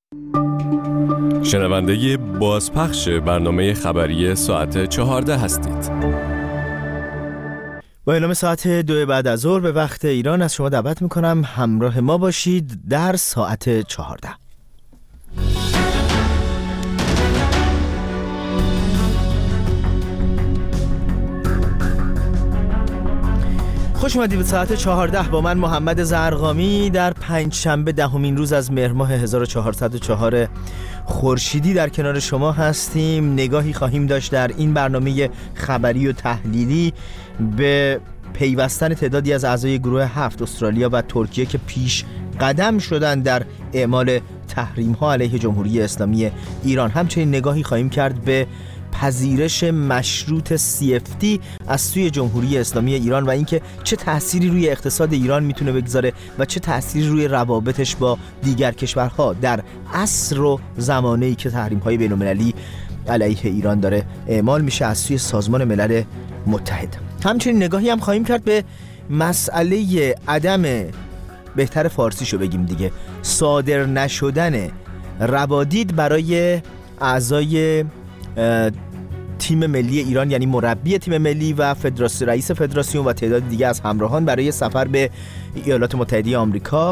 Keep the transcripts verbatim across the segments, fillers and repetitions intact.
شنونده بازپخش برنامه خبری ساعت چهارده هستید. با اعلام ساعت دو بعد از ظهر به وقت ایران از شما دعوت میکنم همراه ما باشید در ساعت چهارده. خوش اومدید به ساعت چهارده با من محمد زرقامی در پنج شنبه دهمین روز از مهر ماه هزار و چهارصد و چهار خورشیدی در کنار شما هستیم. نگاهی خواهیم داشت در این برنامه خبری و تحلیلی به پیوستن تعدادی از اعضای گروه هفت استرالیا و ترکیه که پیش قدم شدن در اعمال تحریم ها علیه جمهوری اسلامی ایران. همچنین نگاهی خواهیم کرد به پذیرش مشروط سی اف تی از سوی جمهوری اسلامی ایران و اینکه چه تأثیری روی اقتصاد ایران میتونه بگذاره و چه تأثیری روی روابطش با دیگر کشورها در عصر و زمانه‌ای که تحریم‌های بین‌المللی علیه ایران داره اعمال میشه از سوی سازمان ملل متحد. همچنین نگاهی هم خواهیم کرد به مسئله عدم، بهتر فارسیشو بگیم دیگه، صادر نشدن روادید برای اعضای تیم ملی ایران، یعنی مربی تیم ملی و فدراسیون، رئیس فدراسیون و تعداد دیگه از همراهان برای سفر به ایالات متحده آمریکا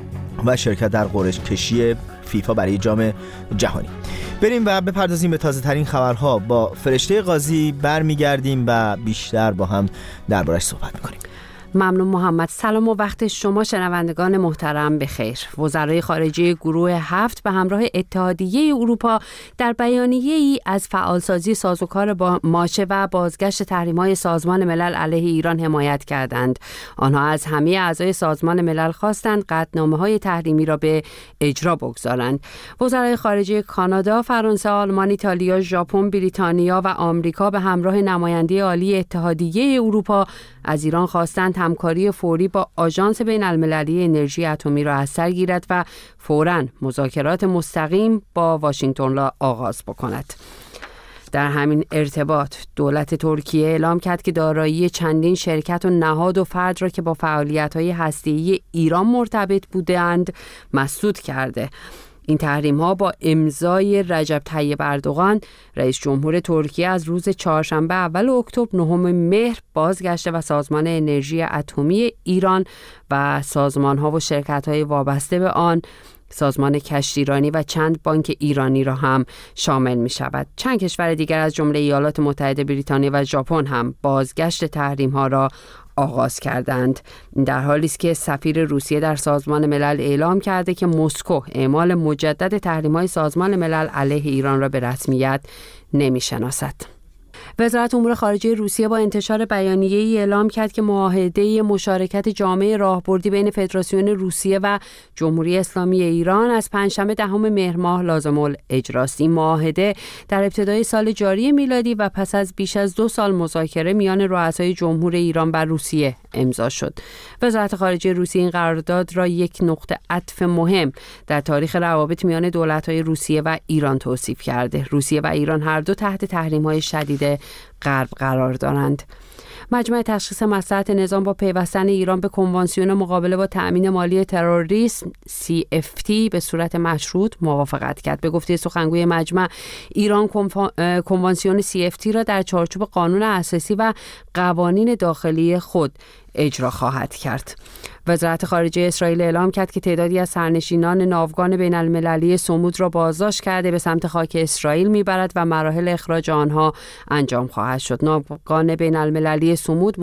و شرکت در قرعه کشی فیفا برای جام جهانی. بریم و بپردازیم به تازه ترین خبرها. با فرشته قاضی برمیگردیم و بیشتر با هم دربارش صحبت میکنیم. ممنون محمد. سلام و وقت شما شنوندگان محترم بخیر. وزرای خارجه گروه هفت به همراه اتحادیه اروپا در بیانیه‌ای از فعالسازی سازوکار با ماشه و بازگشت تحریم‌های سازمان ملل علیه ایران حمایت کردند. آنها از همه اعضای سازمان ملل خواستند قطعنامه‌های تحریمی را به اجرا بگذارند. وزرای خارجه کانادا، فرانسه، آلمان، ایتالیا، ژاپن، بریتانیا و آمریکا به همراه نماینده عالی اتحادیه اروپا از ایران خواستند همکاری فوری با آژانس بین‌المللی انرژی اتمی را از سر گیرد و فوراً مذاکرات مستقیم با واشنگتن را آغاز بکند. در همین ارتباط دولت ترکیه اعلام کرد که دارایی چندین شرکت و نهاد و فرد را که با فعالیت‌های هسته‌ای ایران مرتبط بودند مسدود کرده. این تحریم ها با امضای رجب طیب اردوغان رئیس جمهور ترکیه از روز چهارشنبه اول اکتبر نهم مهر بازگشته و سازمان انرژی اتمی ایران و سازمان ها و شرکت های وابسته به آن، سازمان کشتیرانی و چند بانک ایرانی را هم شامل می شود. چند کشور دیگر از جمله ایالات متحده، بریتانیا و ژاپن هم بازگشت تحریم ها را آغاز کردند. در حالی است که سفیر روسیه در سازمان ملل اعلام کرده که مسکو اعمال مجدد تحریم‌های سازمان ملل علیه ایران را به رسمیت نمی‌شناسد. وزارت امور خارجه روسیه با انتشار بیانیه‌ای اعلام کرد که معاهده مشارکت جامع راهبردی بین فدراسیون روسیه و جمهوری اسلامی ایران از پنجشنبه دهم مهر ماه لازم الاجراست. این معاهده در ابتدای سال جاری میلادی و پس از بیش از دو سال مذاکره میان رؤسای جمهور ایران و روسیه امضا شد. وزارت خارجه روسیه این قرارداد را یک نقطه عطف مهم در تاریخ روابط میان دولت‌های روسیه و ایران توصیف کرده. روسیه و ایران هر دو تحت تحریم‌های شدید غرب قرار دارند. مجمع تشخیص مصلحت نظام با پیوستن ایران به کنوانسیون مقابله با تأمین مالی تروریسم سی اف تی به صورت مشروط موافقت کرد. به گفته سخنگوی مجمع، ایران کنوانسیون سی اف تی را در چارچوب قانون اساسی و قوانین داخلی خود اجرا خواهد کرد. وزارت خارجه اسرائیل اعلام کرد که تعدادی از سرنشینان ناوگان بین المللی صمود را بازداشت کرده به سمت خاک اسرائیل میبرد و مراحل اخراج آنها انجام خواهد شد. ناوگان بین المللی صمود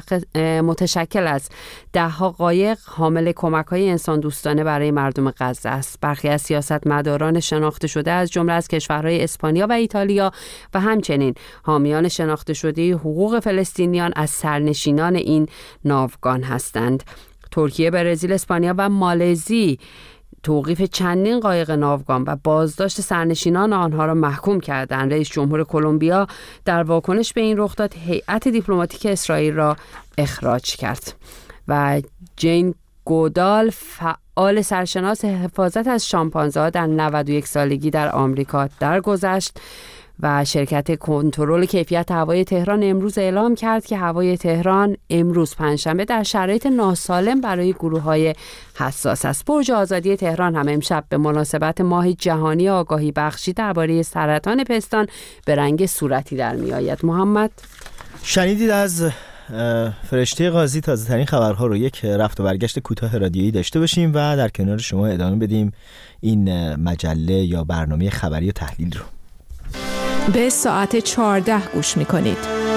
متشکل از ده ها قایق حامل کمک‌های انسان دوستانه برای مردم غزه است. برخی از سیاستمداران شناخته شده از جمله از کشورهای اسپانیا و ایتالیا و همچنین حامیان شناخته شده حقوق فلسطینیان از سرنشینان این ناوگان هستند. ترکیه، برزیل، اسپانیا و مالزی توقیف چندین قایق ناوگان و بازداشت سرنشینان آنها را محکوم کردند. رئیس جمهور کلمبیا در واکنش به این رخداد هیئت دیپلماتیک اسرائیل را اخراج کرد و جین گودال، فعال سرشناس حفاظت از شامپانزه‌ها در نود و یک سالگی در آمریکا درگذشت و شرکت کنترل کیفیت هوای تهران امروز اعلام کرد که هوای تهران امروز پنجشنبه در شرایط ناسالم برای گروه‌های حساس است. برج آزادی تهران هم امشب به مناسبت ماه جهانی آگاهی بخشی درباره سرطان پستان به رنگ صورتی در می‌آید. محمد، شنیدید از فرشته قاضی تازه ترین خبرها رو. یک رفت و برگشت کوتاه رادیویی داشته باشیم و در کنار شما ادامه بدیم این مجله یا برنامه خبری و تحلیل رو. به ساعت چهارده گوش میکنید.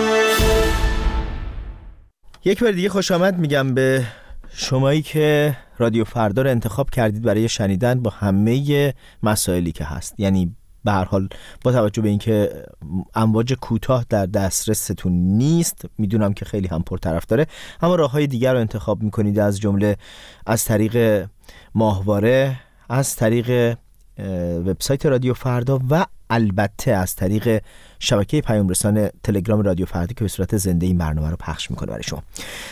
یک بار دیگه خوش آمد میگم به شمایی که رادیو فردا رو انتخاب کردید برای شنیدن با همه مسائلی که هست. یعنی به هر حال با توجه به اینکه امواج کوتاه در دسترستون نیست، میدونم که خیلی هم پرطرفداره، اما راههای دیگر رو انتخاب میکنید، از جمله از طریق ماهواره، از طریق وبسایت رادیو فردا و البته از طریق شبکه پیام رسان تلگرام رادیو فردا که به صورت زنده این برنامه رو پخش میکنه برای شما.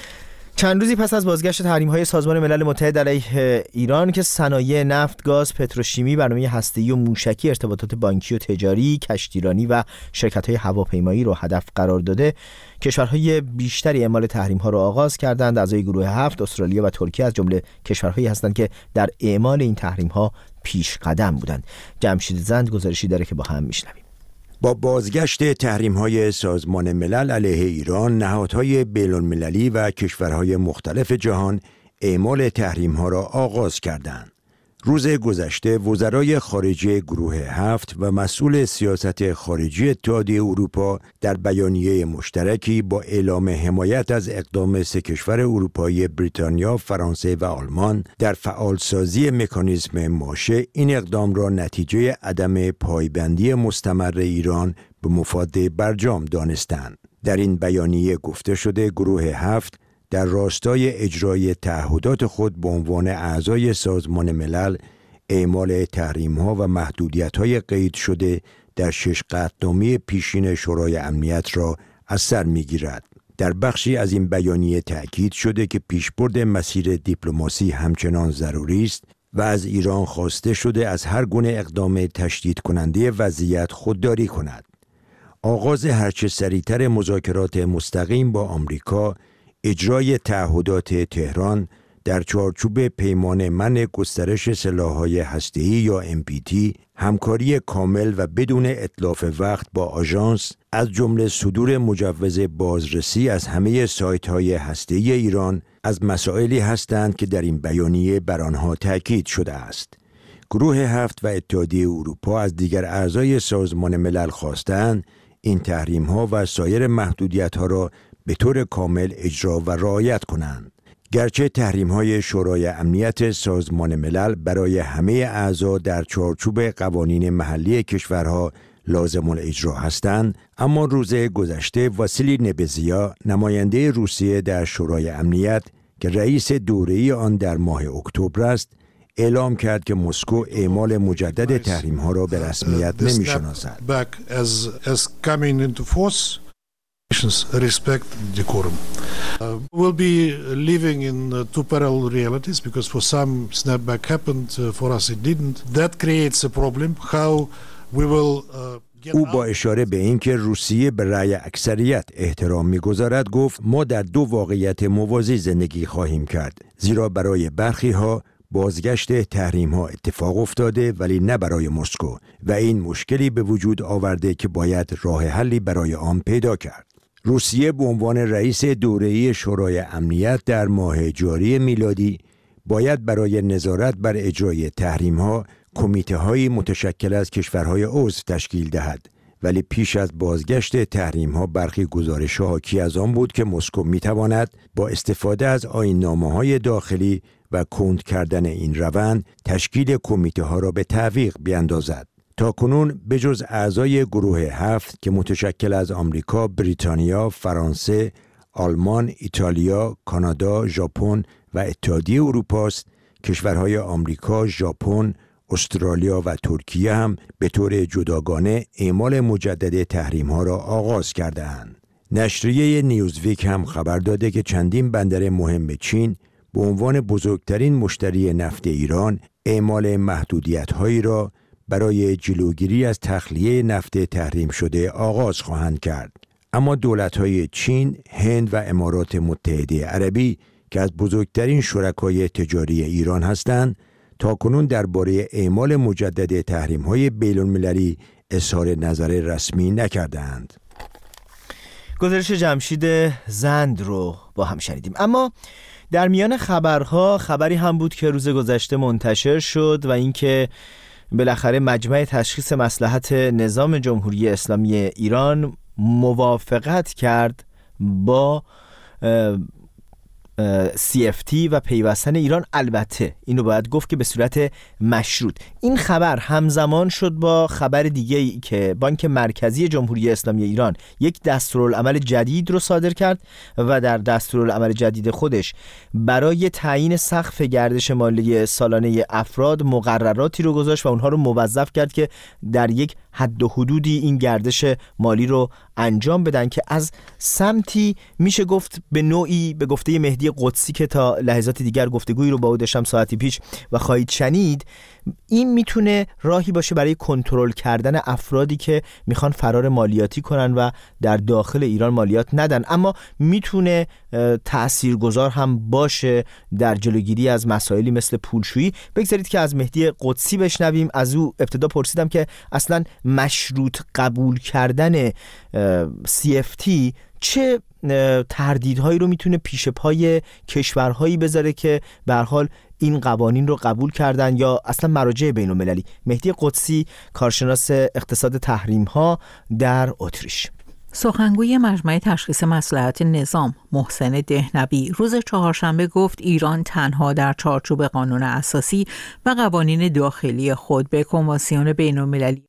چند روزی پس از بازگشت تحریم‌های سازمان ملل متحد علیه ایران که صنایع نفت، گاز، پتروشیمی، برنامه هسته‌ای و موشکی، ارتباطات بانکی و تجاری، کشتیرانی و شرکت‌های هواپیمایی رو هدف قرار داده، کشورهای بیشتری اعمال تحریم‌ها رو آغاز کردند. اعضای گروه هفت، استرالیا و ترکیه از جمله کشورهایی هستند که در اعمال این تحریم‌ها پیش قدم بودند. جمشید زند گزارشی داره که با هم میشنویم. با بازگشت تحریم‌های سازمان ملل علیه ایران، نهادهای بین‌المللی و کشورهای مختلف جهان اعمال تحریم‌ها را آغاز کردند. روز گذشته وزرای خارجه گروه هفت و مسئول سیاست خارجی اتحادیه اروپا در بیانیه مشترکی با اعلام حمایت از اقدام سه کشور اروپایی بریتانیا، فرانسه و آلمان در فعالسازی مکانیزم ماشه، این اقدام را نتیجه عدم پایبندی مستمر ایران به مفاد برجام دانستند. در این بیانیه گفته شده گروه هفت در راستای اجرای تعهدات خود به عنوان اعضای سازمان ملل اعمال تحریم‌ها و محدودیت‌های قید شده در شش قطعنامه پیشین شورای امنیت را از سر می‌گیرد. در بخشی از این بیانیه تأکید شده که پیشبرد مسیر دیپلماسی همچنان ضروری است و از ایران خواسته شده از هر گونه اقدام تشدید کننده وضعیت خودداری کند. آغاز هرچه سریعتر مذاکرات مستقیم با آمریکا، اجرای تعهدات تهران در چارچوب پیمان منع گسترش سلاح‌های هسته‌ای یا ام پی تی، همکاری کامل و بدون اتلاف وقت با آژانس، از جمله صدور مجوز بازرسی از همه سایت‌های هسته‌ای ایران، از مسائلی هستند که در این بیانیه بر آنها تاکید شده است. گروه هفت و اتحادیه اروپا از دیگر اعضای سازمان ملل خواستند این تحریم‌ها و سایر محدودیت‌ها را به طور کامل اجرا و رعایت کنند. گرچه تحریم‌های شورای امنیت سازمان ملل برای همه اعضا در چارچوب قوانین محلی کشورها لازم الاجرا هستند، اما روز گذشته واسیلی نبزیا، نماینده روسیه در شورای امنیت که رئیس دوره‌ای آن در ماه اکتبر است، اعلام کرد که مسکو اعمال مجدد تحریم‌ها را به رسمیت نمی‌شناسد. Respect decorum. Uh, we'll be living in uh, two parallel realities because for some snapback happened, uh, for us it didn't. That creates a problem. How we will uh, او با اشاره به اینکه روسیه به رأی اکثریت احترام می‌گذارد گفت ما در دو واقعیت موازی زندگی خواهیم کرد، زیرا برای برخی ها بازگشت تحریم ها اتفاق افتاده ولی نه برای مسکو و این مشکلی به وجود آورده که باید راه حلی برای آن پیدا کرد. روسیه به عنوان رئیس دوره‌ای شورای امنیت در ماه جاری میلادی باید برای نظارت بر اجرای تحریم‌ها کمیته‌های متشکل از کشورهای عضو تشکیل دهد، ولی پیش از بازگشت تحریم‌ها برخی گزارش‌ها حاکی از آن بود که مسکو می‌تواند با استفاده از آیین‌نامه‌های داخلی و کند کردن این روند تشکیل کمیته‌ها را به تعویق بیاندازد. تاکنون بجز اعضای گروه هفت که متشکل از آمریکا، بریتانیا، فرانسه، آلمان، ایتالیا، کانادا، ژاپن و اتحادیه اروپا است، کشورهای آمریکا، ژاپن، استرالیا و ترکیه هم به طور جداگانه اعمال مجدد تحریم‌ها را آغاز کرده‌اند. نشریه نیوزویک هم خبر داده که چندین بندر مهم چین به عنوان بزرگترین مشتری نفت ایران اعمال محدودیت‌هایی را برای جلوگیری از تخلیه نفت تحریم شده آغاز خواهند کرد. اما دولت‌های چین، هند و امارات متحده عربی که از بزرگترین شرکای تجاری ایران هستند، تاکنون درباره اعمال مجدد تحریم‌های بین‌المللی اظهار نظر رسمی نکردند. گزارش جمشید زند رو با هم شنیدیم. اما در میان خبرها خبری هم بود که روز گذشته منتشر شد و اینکه بالاخره مجمع تشخیص مصلحت نظام جمهوری اسلامی ایران موافقت کرد با سی اف تی و پیوستن ایران. البته اینو باید گفت که به صورت مشروط. این خبر همزمان شد با خبر دیگه ای که بانک مرکزی جمهوری اسلامی ایران یک دستورالعمل جدید رو صادر کرد و در دستورالعمل جدید خودش برای تعیین سقف گردش مالی سالانه افراد مقرراتی رو گذاشت و اونها رو موظف کرد که در یک حد و حدودی این گردش مالی رو انجام بدن که از سمتی میشه گفت به نوعی به گفته مهدی قدسی که تا لحظات دیگر گفتگویی رو با او داشتم ساعتی پیش و خواهید شنید، این میتونه راهی باشه برای کنترل کردن افرادی که میخوان فرار مالیاتی کنن و در داخل ایران مالیات ندن، اما میتونه تاثیرگذار هم باشه در جلوگیری از مسائلی مثل پولشویی. بگذارید که از مهدی قدسی بشنویم. از او ابتدا پرسیدم که اصلا مشروط قبول کردن سی اف تی چه تردیدهایی رو میتونه پیش پای کشورهایی بذاره که به هر حال این قوانین رو قبول کردن یا اصلا مراجع بین‌المللی. مهدی قدسی، کارشناس اقتصاد تحریم ها در اتریش. سخنگوی مجمع تشخیص مصلحت نظام محسن دهنوی روز چهارشنبه گفت ایران تنها در چارچوب قانون اساسی و قوانین داخلی خود به کنوانسیون بین‌المللی.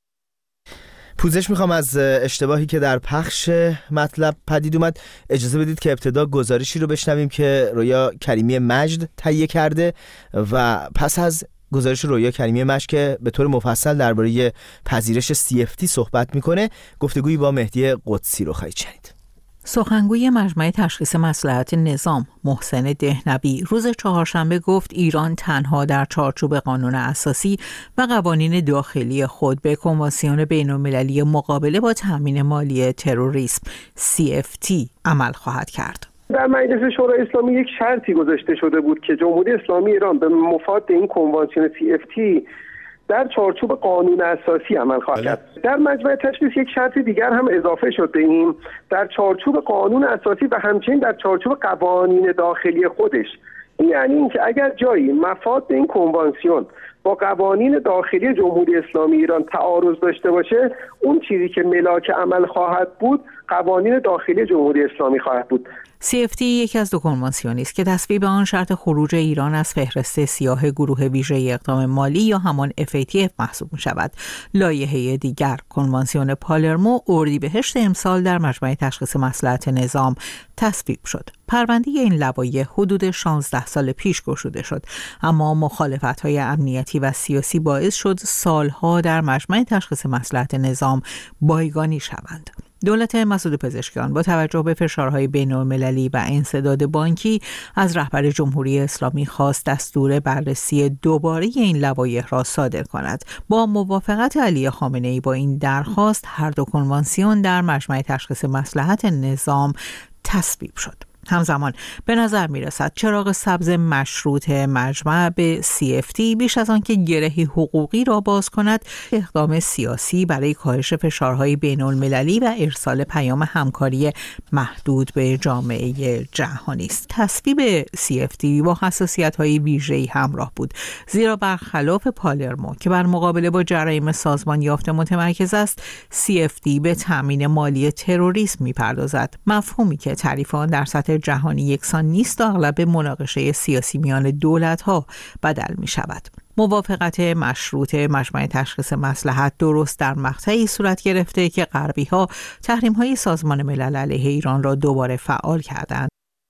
پوزش میخوام از اشتباهی که در پخش مطلب پدید اومد. اجازه بدید که ابتدا گزارشی رو بشنویم که رویا کریمی مجد تهیه کرده و پس از گزارش رویا کریمی مجد که به طور مفصل درباره پذیرش سی اف تی صحبت میکنه، گفتگویی با مهدی قدسی رو خواهید شنید. سخنگوی مجمع تشخیص مصلحت نظام محسن دهنوی روز چهارشنبه گفت ایران تنها در چارچوب قانون اساسی و قوانین داخلی خود به کنوانسیون بین‌المللی مقابله با تامین مالی تروریسم سی اف تی عمل خواهد کرد. در مجلس شورای اسلامی یک شرطی گذاشته شده بود که جمهوری اسلامی ایران به مفاد این کنوانسیون سی اف تی در چارچوب قانون اساسی عمل خواهد کرد. در مجمع تشخیص یک شرط دیگر هم اضافه شده، این در چارچوب قانون اساسی و همچنین در چارچوب قوانین داخلی خودش. این یعنی اینکه اگر جایی مفاد این کنوانسیون با قوانین داخلی جمهوری اسلامی ایران تعارض داشته باشه، اون چیزی که ملاک عمل خواهد بود قوانین داخلی جمهوری اسلامی خواهد بود. سی اف تی یکی از دو کنوانسیونی است که تصویب آن شرط خروج ایران از فهرست سیاه گروه ویژه اقدام مالی یا همان اف ای تی اف محسوب می شود. لایحه دیگر کنوانسیون پالرمو اردیبهشت امسال در مجمع تشخیص مصلحت نظام تصویب شد. پرونده این لوایح حدود شانزده سال پیش گشوده شد، اما مخالفت‌های امنیتی و سیاسی باعث شد سالها در مجمع تشخیص مصلحت نظام بایگانی شوند. دولت مسعود پزشکیان با توجه به فشارهای بین‌المللی و انسداد بانکی از رهبر جمهوری اسلامی خواست دستور بررسی دوباره این لوایح را صادر کند. با موافقت علی خامنه‌ای با این درخواست هر دو کنوانسیون در مجمع تشخیص مصلحت نظام تصویب شد. همزمان به نظر می رسد چراغ سبز مشروط مجمع به سی اف تی بیش از آن که گرهی حقوقی را باز کند، اقدام سیاسی برای کاهش فشارهای بین المللی و ارسال پیام همکاری محدود به جامعه جهانی است. تصویب سی اف تی با حساسیت‌های ویژه‌ای همراه بود، زیرا برخلاف پالرمو که بر مقابله با جرایم سازمان یافته متمرکز است، سی اف تی به تامین مالی تروریسم می‌پردازد. مفهومی که تعریف آن در سطح جهانی یکسان نیست و اغلب مناقشه سیاسی میان دولت‌ها بدل می‌شود. موافقت مشروط مجمع تشخیص مصلحت درست در مقطعی صورت گرفته که غربی‌ها تحریم‌های سازمان ملل علیه ایران را دوباره فعال کردند.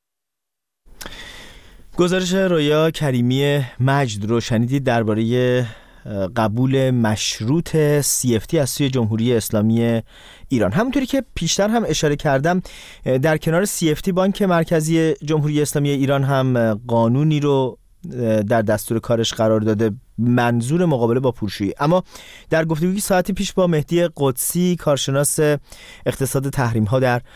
گزارش رویا کریمی مجد رو شنیدید درباره قبول مشروط سی اف تی از سوی جمهوری اسلامی ایران. همونطوری که پیشتر هم اشاره کردم، در کنار سی اف تی بانک مرکزی جمهوری اسلامی ایران هم قانونی رو در دستور کارش قرار داده منظور مقابله با پولشویی. اما در گفتگوی ساعتی پیش با مهدی قدسی کارشناس اقتصاد تحریم ها در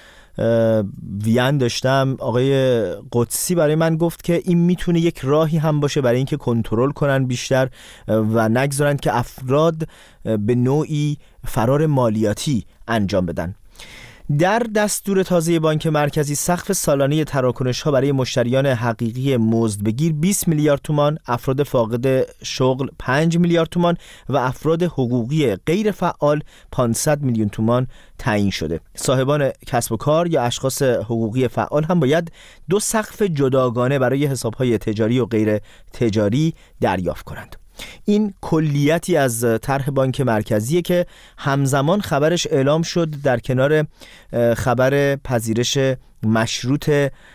وین داشتم، آقای قدسی برای من گفت که این میتونه یک راهی هم باشه برای اینکه کنترل کنن بیشتر و نگذارن که افراد به نوعی فرار مالیاتی انجام بدن. در دستور تازه بانک مرکزی سقف سالانه تراکنش‌ها برای مشتریان حقیقی مزدبگیر بیست میلیارد تومان، افراد فاقد شغل پنج میلیارد تومان و افراد حقوقی غیر فعال پانصد میلیون تومان تعیین شده. صاحبان کسب و کار یا اشخاص حقوقی فعال هم باید دو سقف جداگانه برای حساب‌های تجاری و غیر تجاری دریافت کنند. این کلیتی از طرح بانک مرکزیه که همزمان خبرش اعلام شد در کنار خبر پذیرش مشروط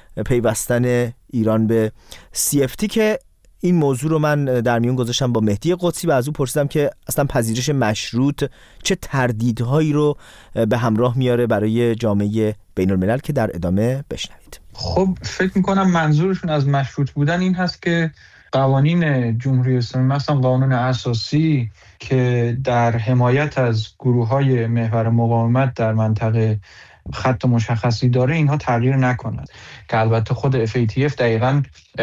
پیوستن ایران به سی اف تی که این موضوع رو من در میون گذاشتم با مهدی قدسی و از او پرسیدم که اصلا پذیرش مشروط چه تردیدهایی رو به همراه میاره برای جامعه بین الملل که در ادامه بشنوید. خب فکر میکنم منظورشون از مشروط بودن این هست که قوانین جمهوری اسلامی مثلا قانون اساسی که در حمایت از گروه‌های محور مقاومت در منطقه خط مشخصی داره اینها تغییر نکند، که البته خود اف ای تی اف دقیقاً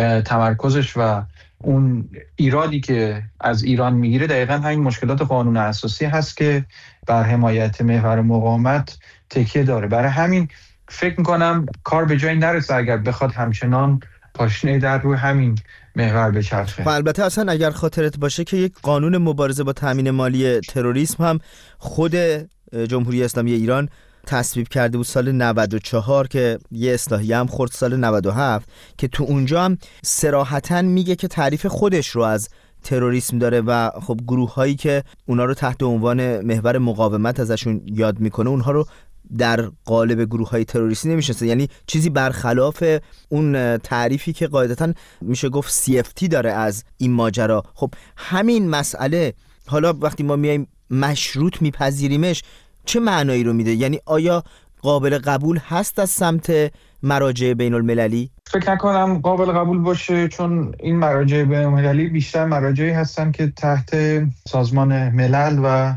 تمرکزش و اون ایرادی که از ایران میگیره دقیقاً همین مشکلات قانون اساسی هست که بر حمایت محور مقاومت تکیه داره. برای همین فکر میکنم کار به جایی نرسه اگر بخواد همچنان پاشنه در روی همین محور بچرخه. و البته اصلا اگر خاطرت باشه که یک قانون مبارزه با تامین مالی تروریسم هم خود جمهوری اسلامی ایران تصویب کرده بود سال نود و چهار که یه اصلاحیه هم خورد سال نود و هفت که تو اونجا هم صراحتاً میگه که تعریف خودش رو از تروریسم داره و خب گروه هایی که اونا رو تحت عنوان محور مقاومت ازشون یاد میکنه اونها رو در قالب گروه‌های تروریستی نمیشناسه، یعنی چیزی برخلاف اون تعریفی که قاعدتاً میشه گفت سی اف تی داره از این ماجرا. خب همین مسئله حالا وقتی ما میایم مشروط میپذیریمش چه معنایی رو میده؟ یعنی آیا قابل قبول هست از سمت مراجع بین المللی؟ فکر نکنم قابل قبول باشه، چون این مراجع بین المللی بیشتر مراجعی هستن که تحت سازمان ملل و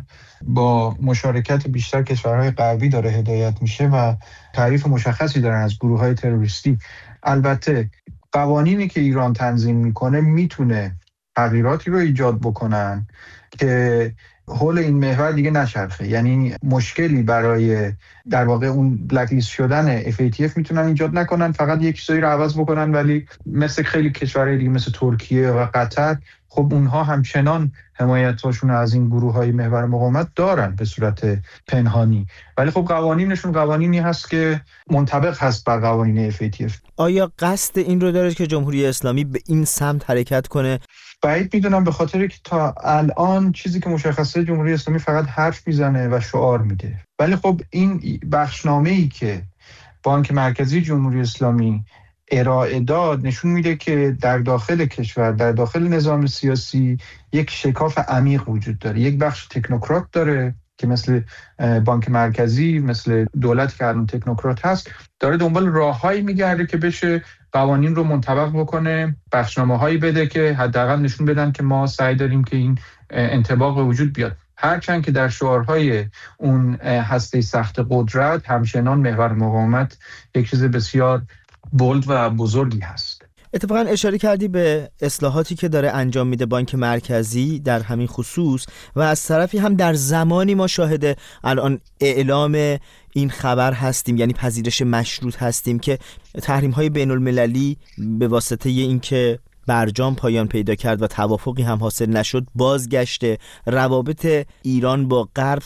با مشارکت بیشتر کشورهای غربی داره هدایت میشه و تعریف مشخصی دارن از گروه‌های تروریستی. البته قوانینی که ایران تنظیم میکنه میتونه تغییراتی رو ایجاد بکنن که حول این محور دیگه نچرخه، یعنی مشکلی برای در واقع اون بلک لیست شدن اف ای تی اف میتونن ایجاد نکنن، فقط یک چیزایی رو عوض بکنن، ولی مثل خیلی کشورهای دیگه مثل ترکیه و قطر خب اونها همچنان حمایتاشون از این گروه‌های محور مقاومت دارن به صورت پنهانی، ولی خب قوانینشون قوانینی هست که منطبق هست بر قوانین اف ای تی اف. آیا قصد این رو داره که جمهوری اسلامی به این سمت حرکت کنه؟ بعید میدونم، به خاطر که تا الان چیزی که مشخصه جمهوری اسلامی فقط حرف میزنه و شعار میده، ولی خب این بخشنامه‌ای که بانک مرکزی جمهوری اسلامی ارائه داد نشون میده که در داخل کشور، در داخل نظام سیاسی یک شکاف عمیق وجود داره. یک بخش تکنوکرات داره که مثل بانک مرکزی، مثل دولت که الان تکنوکرات هست، داره دنبال راههایی میگرده که بشه قوانین رو منطبق بکنه، بخشنامه‌هایی بده که حداقل نشون بدن که ما سعی داریم که این انطباق به وجود بیاد، هرچند که در شعارهای اون هسته سخت قدرت همچنان محور مقاومت یک چیز بسیار بولد و بزرگی هست. اتفاقا اشاره کردی به اصلاحاتی که داره انجام میده بانک مرکزی در همین خصوص و از طرفی هم در زمانی ما شاهد الان اعلام این خبر هستیم، یعنی پذیرش مشروط هستیم که تحریم‌های بین المللی به واسطه اینکه برجام پایان پیدا کرد و توافقی هم حاصل نشد بازگشت روابط ایران با غرب،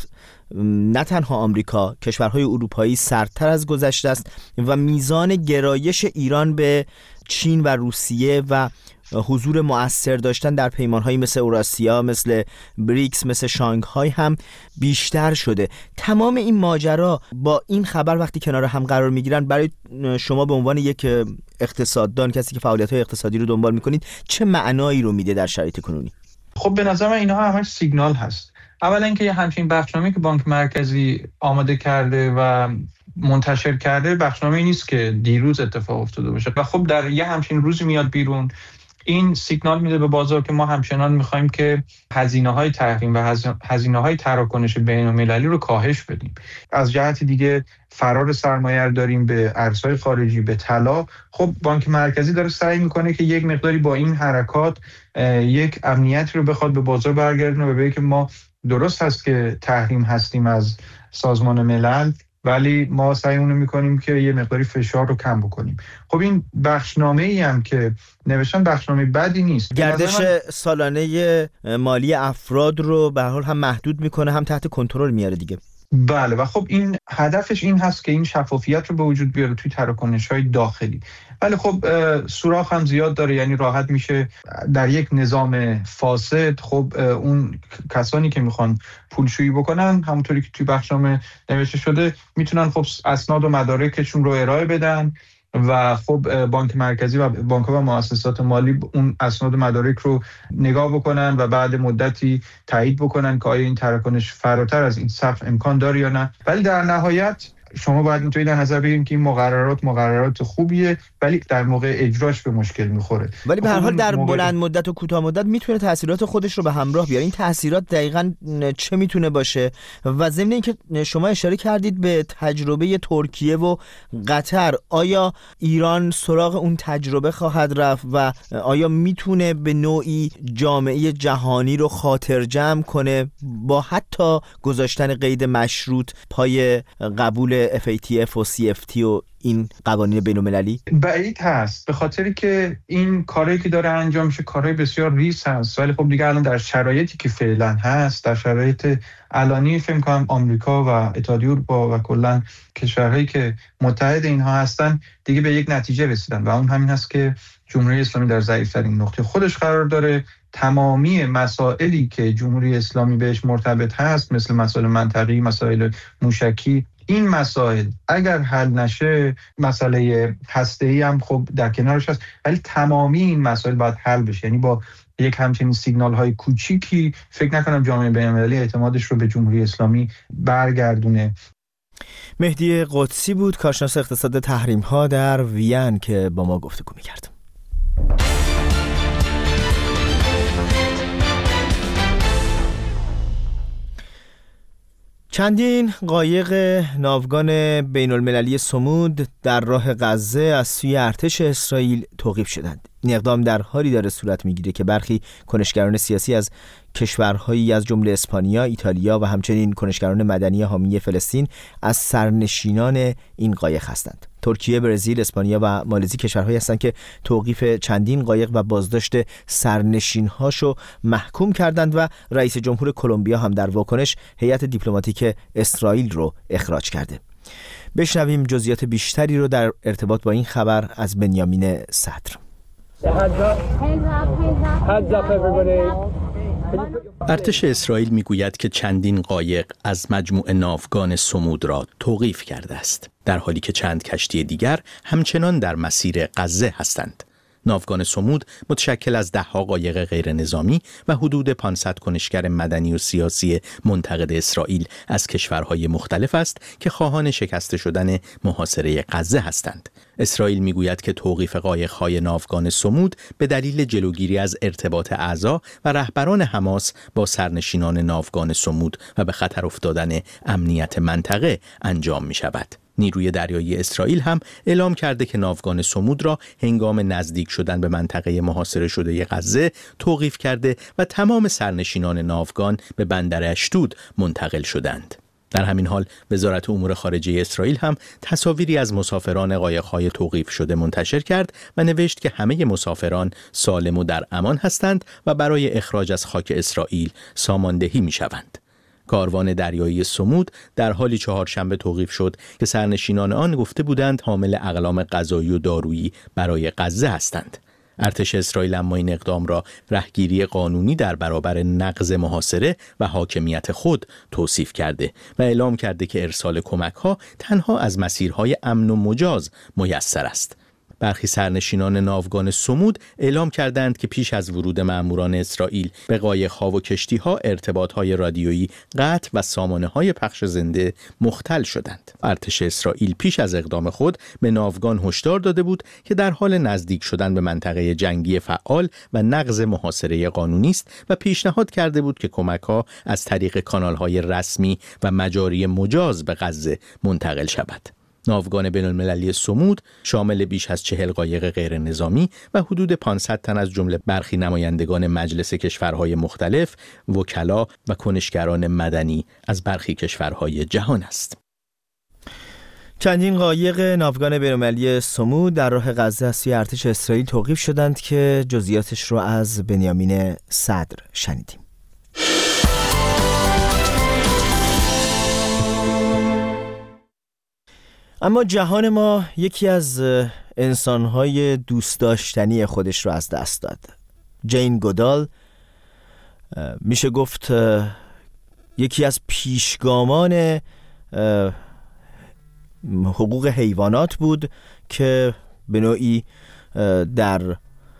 نه تنها آمریکا، کشورهای اروپایی سردتر از گذشته است و میزان گرایش ایران به چین و روسیه و حضور مؤثر داشتن در پیمان‌هایی مثل اوراسیا، مثل بریکس، مثل شانگهای هم بیشتر شده. تمام این ماجرا با این خبر وقتی کنار هم قرار میگیرن، برای شما به عنوان یک اقتصاددان، کسی که فعالیت‌های اقتصادی رو دنبال میکنید، چه معنایی رو میده در شرایط کنونی؟ خب به نظر من اینها همش سیگنال هست. اولا اینکه یه همچین بخشنامه‌ای که بانک مرکزی آماده کرده و منتشر کرده، بخشنامه‌ای نیست که دیروز اتفاق افتاده باشه و خب در یه همچین روزی میاد بیرون. این سیگنال میده به بازار که ما همچنان میخوایم که هزینه‌های تحریم و هزینه‌های تراکنش بین‌المللی رو کاهش بدیم. از جهت دیگه فرار سرمایه رو داریم به ارزهای خارجی، به طلا. خب بانک مرکزی داره سعی میکنه که یک مقداری با این حرکات یک امنیت رو بخواد به بازار برگردونه و بگه که ما درست هست که تحریم هستیم از سازمان ملل، ولی ما سعیمون رو میکنیم که یه مقداری فشار رو کم بکنیم. خب این بخشنامه‌ای هم که نوشتن بخشنامه بدی نیست. گردش سالانه مالی افراد رو به هر حال هم محدود میکنه، هم تحت کنترل میاره دیگه. بله، و خب این هدفش این هست که این شفافیت رو به وجود بیاره توی تراکنش‌های داخلی. ولی خب سوراخ هم زیاد داره، یعنی راحت میشه در یک نظام فاسد خب اون کسانی که میخوان پولشویی بکنن، همونطوری که توی بخشنامه نوشته شده، میتونن خب اسناد و مدارکشون رو ارائه بدن و خب بانک مرکزی و بانک‌ها و مؤسسات مالی اون اسناد و مدارک رو نگاه بکنن و بعد مدتی تایید بکنن که آیا این تراکنش فراتر از این سقف امکان داره یا نه. ولی در نهایت شما باید اینطوری در نظر بگیریم که این مقررات مقررات خوبیه، ولی در موقع اجراش به مشکل میخوره. ولی به هر حال در موقع... بلند مدت و کوتاه مدت میتونه تاثیرات خودش رو به همراه بیاره. این تاثیرات دقیقاً چه میتونه باشه؟ و ضمن اینکه شما اشاره کردید به تجربه ترکیه و قطر، آیا ایران سراغ اون تجربه خواهد رفت و آیا میتونه به نوعی جامعه جهانی رو خاطر جمع کنه با حتی گذاشتن قید مشروط پای قبول اف ای تی اف و سی اف تی و این قوانین بین‌المللی؟ بعید هست، به خاطری که این کاری که داره انجام میشه کارهای بسیار ریز هست. ولی خب دیگه الان در شرایطی که فعلا هست، در شرایط الانی فکر کنم آمریکا و اتحادیه اروپا و کلا کشورهایی که متحد اینها هستن دیگه به یک نتیجه رسیدن و اون همین هست که جمهوری اسلامی در ضعیف‌ترین نقطه خودش قرار داره. تمامی مسائلی که جمهوری اسلامی بهش مرتبط هست، مثل مسائل منطقی، مسائل موشکی، این مسائل اگر حل نشه، مسئله هسته‌ای هم خب در کنارش هست، ولی تمامی این مسائل باید حل بشه. یعنی با یک همچین سیگنال های کوچیکی فکر نکنم جامعه بین‌المللی اعتمادش رو به جمهوری اسلامی برگردونه. مهدی قدسی بود، کارشناس اقتصاد تحریم ها در وین که با ما گفتگو می‌کرد. چندین قایق ناوگان بین المللی صمود در راه غزه از سوی ارتش اسرائیل توقیف شدند. این اقدام در حالی داره صورت میگیره که برخی کنشگران سیاسی از کشورهایی از جمله اسپانیا، ایتالیا و همچنین کنشگران مدنی حامی فلسطین از سرنشینان این قایق هستند. ترکیه، برزیل، اسپانیا و مالزی کشورهایی هستند که توقیف چندین قایق و بازداشت سرنشین‌هاشو محکوم کردند و رئیس جمهور کلمبیا هم در واکنش هیئت دیپلماتیک اسرائیل رو اخراج کرده. بشنویم جزئیات بیشتری رو در ارتباط با این خبر از بنیامین صدر. ارتش اسرائیل میگوید که چندین قایق از مجموعه ناوگان صمود را توقیف کرده است، در حالی که چند کشتی دیگر همچنان در مسیر غزه هستند. ناوگان صمود متشکل از ده‌ها قایق غیر نظامی و حدود پانصد کنشگر مدنی و سیاسی منتقد اسرائیل از کشورهای مختلف است که خواهان شکسته شدن محاصره غزه هستند. اسرائیل میگوید که توقیف قایق‌های ناوگان صمود به دلیل جلوگیری از ارتباط اعضا و رهبران حماس با سرنشینان ناوگان صمود و به خطر افتادن امنیت منطقه انجام می‌شود. نیروی دریایی اسرائیل هم اعلام کرده که ناوگان صمود را هنگام نزدیک شدن به منطقه محاصره شده غزه توقیف کرده و تمام سرنشینان ناوگان به بندر اشدود منتقل شدند. در همین حال وزارت امور خارجه اسرائیل هم تصاویری از مسافران قایق‌های توقیف شده منتشر کرد و نوشت که همه مسافران سالم و در امان هستند و برای اخراج از خاک اسرائیل ساماندهی می‌شوند. کاروان دریایی صمود در حالی چهارشنبه توقیف شد که سرنشینان آن گفته بودند حامل اقلام غذایی و دارویی برای غزه هستند. ارتش اسرائیل اما این اقدام را رهگیری قانونی در برابر نقض محاصره و حاکمیت خود توصیف کرده و اعلام کرده که ارسال کمک‌ها تنها از مسیرهای امن و مجاز میسر است. برخی سرنشینان ناوگان صمود اعلام کردند که پیش از ورود مأموران اسرائیل به قایق‌ها و کشتی‌ها ارتباط‌های رادیویی قطع و سامانه‌های پخش زنده مختل شدند. ارتش اسرائیل پیش از اقدام خود به ناوگان هشدار داده بود که در حال نزدیک شدن به منطقه جنگی فعال و نقض محاصره قانونی است و پیشنهاد کرده بود که کمک‌ها از طریق کانال‌های رسمی و مجاری مجاز به غزه منتقل شود. ناوگان بین‌المللی صمود شامل بیش از چهل قایق غیر نظامی و حدود پانصد تن از جمله برخی نمایندگان مجلس کشورهای مختلف، وکلا و کنشگران مدنی از برخی کشورهای جهان است. چندین قایق ناوگان بین‌المللی صمود در راه غزه از سوی ارتش اسرائیل توقیف شدند که جزئیاتش رو از بنیامین صدر شنیدیم. اما جهان ما یکی از انسان‌های دوست داشتنی خودش رو از دست داد. جین گودال میشه گفت یکی از پیشگامان حقوق حیوانات بود که به نوعی در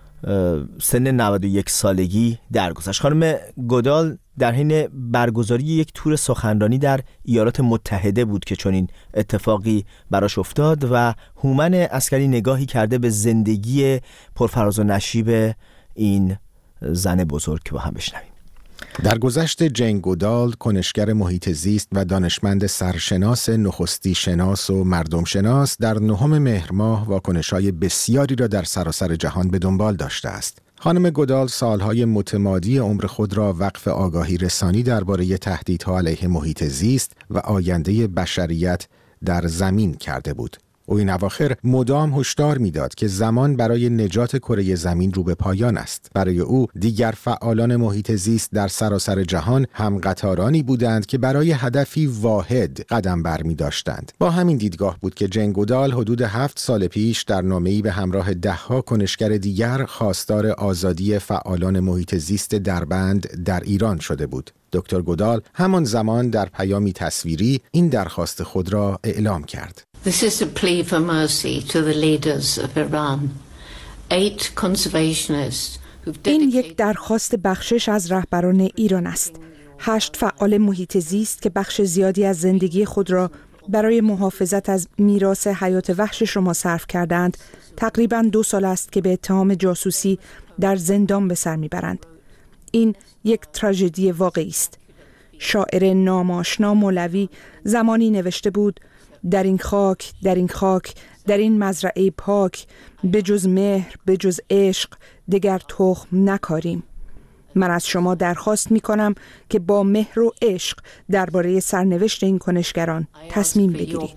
سن نود و یک سالگی درگذشت. خانم گودال در حین برگزاری یک تور سخنرانی در ایالات متحده بود که چنین اتفاقی براش افتاد و هومن عسکری نگاهی کرده به زندگی پرفراز و نشیب این زن بزرگ که با هم بشنویم. در گذشت جین گودال، کنشگر محیط زیست و دانشمند سرشناس، نخستی شناس و مردم شناس، در نهم مهر ماه واکنش‌های بسیاری را در سراسر جهان به دنبال داشته است. خانم گودال سالهای متمادی عمر خود را وقف آگاهی رسانی درباره تهدیدها علیه محیط زیست و آینده بشریت در زمین کرده بود. او این اواخر مدام هشدار می‌داد که زمان برای نجات کره زمین رو به پایان است. برای او دیگر فعالان محیط زیست در سراسر جهان هم قطارانی بودند که برای هدفی واحد قدم برمی‌داشتند. با همین دیدگاه بود که جین گودال حدود هفت سال پیش در نامه‌ای به همراه ده‌ها کنشگر دیگر خواستار آزادی فعالان محیط زیست دربند در ایران شده بود. دکتر گودال همان زمان در پیامی تصویری این درخواست خود را اعلام کرد. This is a plea for mercy to the leaders of Iran. Eight conservationists who've این یک درخواست بخشش از رهبران ایران است. هشت فعال محیط زیست که بخش زیادی از زندگی خود را برای محافظت از میراث حیات وحش شما صرف کردند، تقریباً دو سال است که به اتهام جاسوسی در زندان به سر میبرند. این یک تراژدی واقعی است. شاعر ناماشنا مولوی زمانی نوشته بود: در این خاک، در این خاک، در این مزرعه پاک، به جز مهر، به جز عشق، دگر تخم نکاریم. من از شما درخواست می کنم که با مهر و عشق درباره سرنوشت این کنشگران تصمیم بگیرید.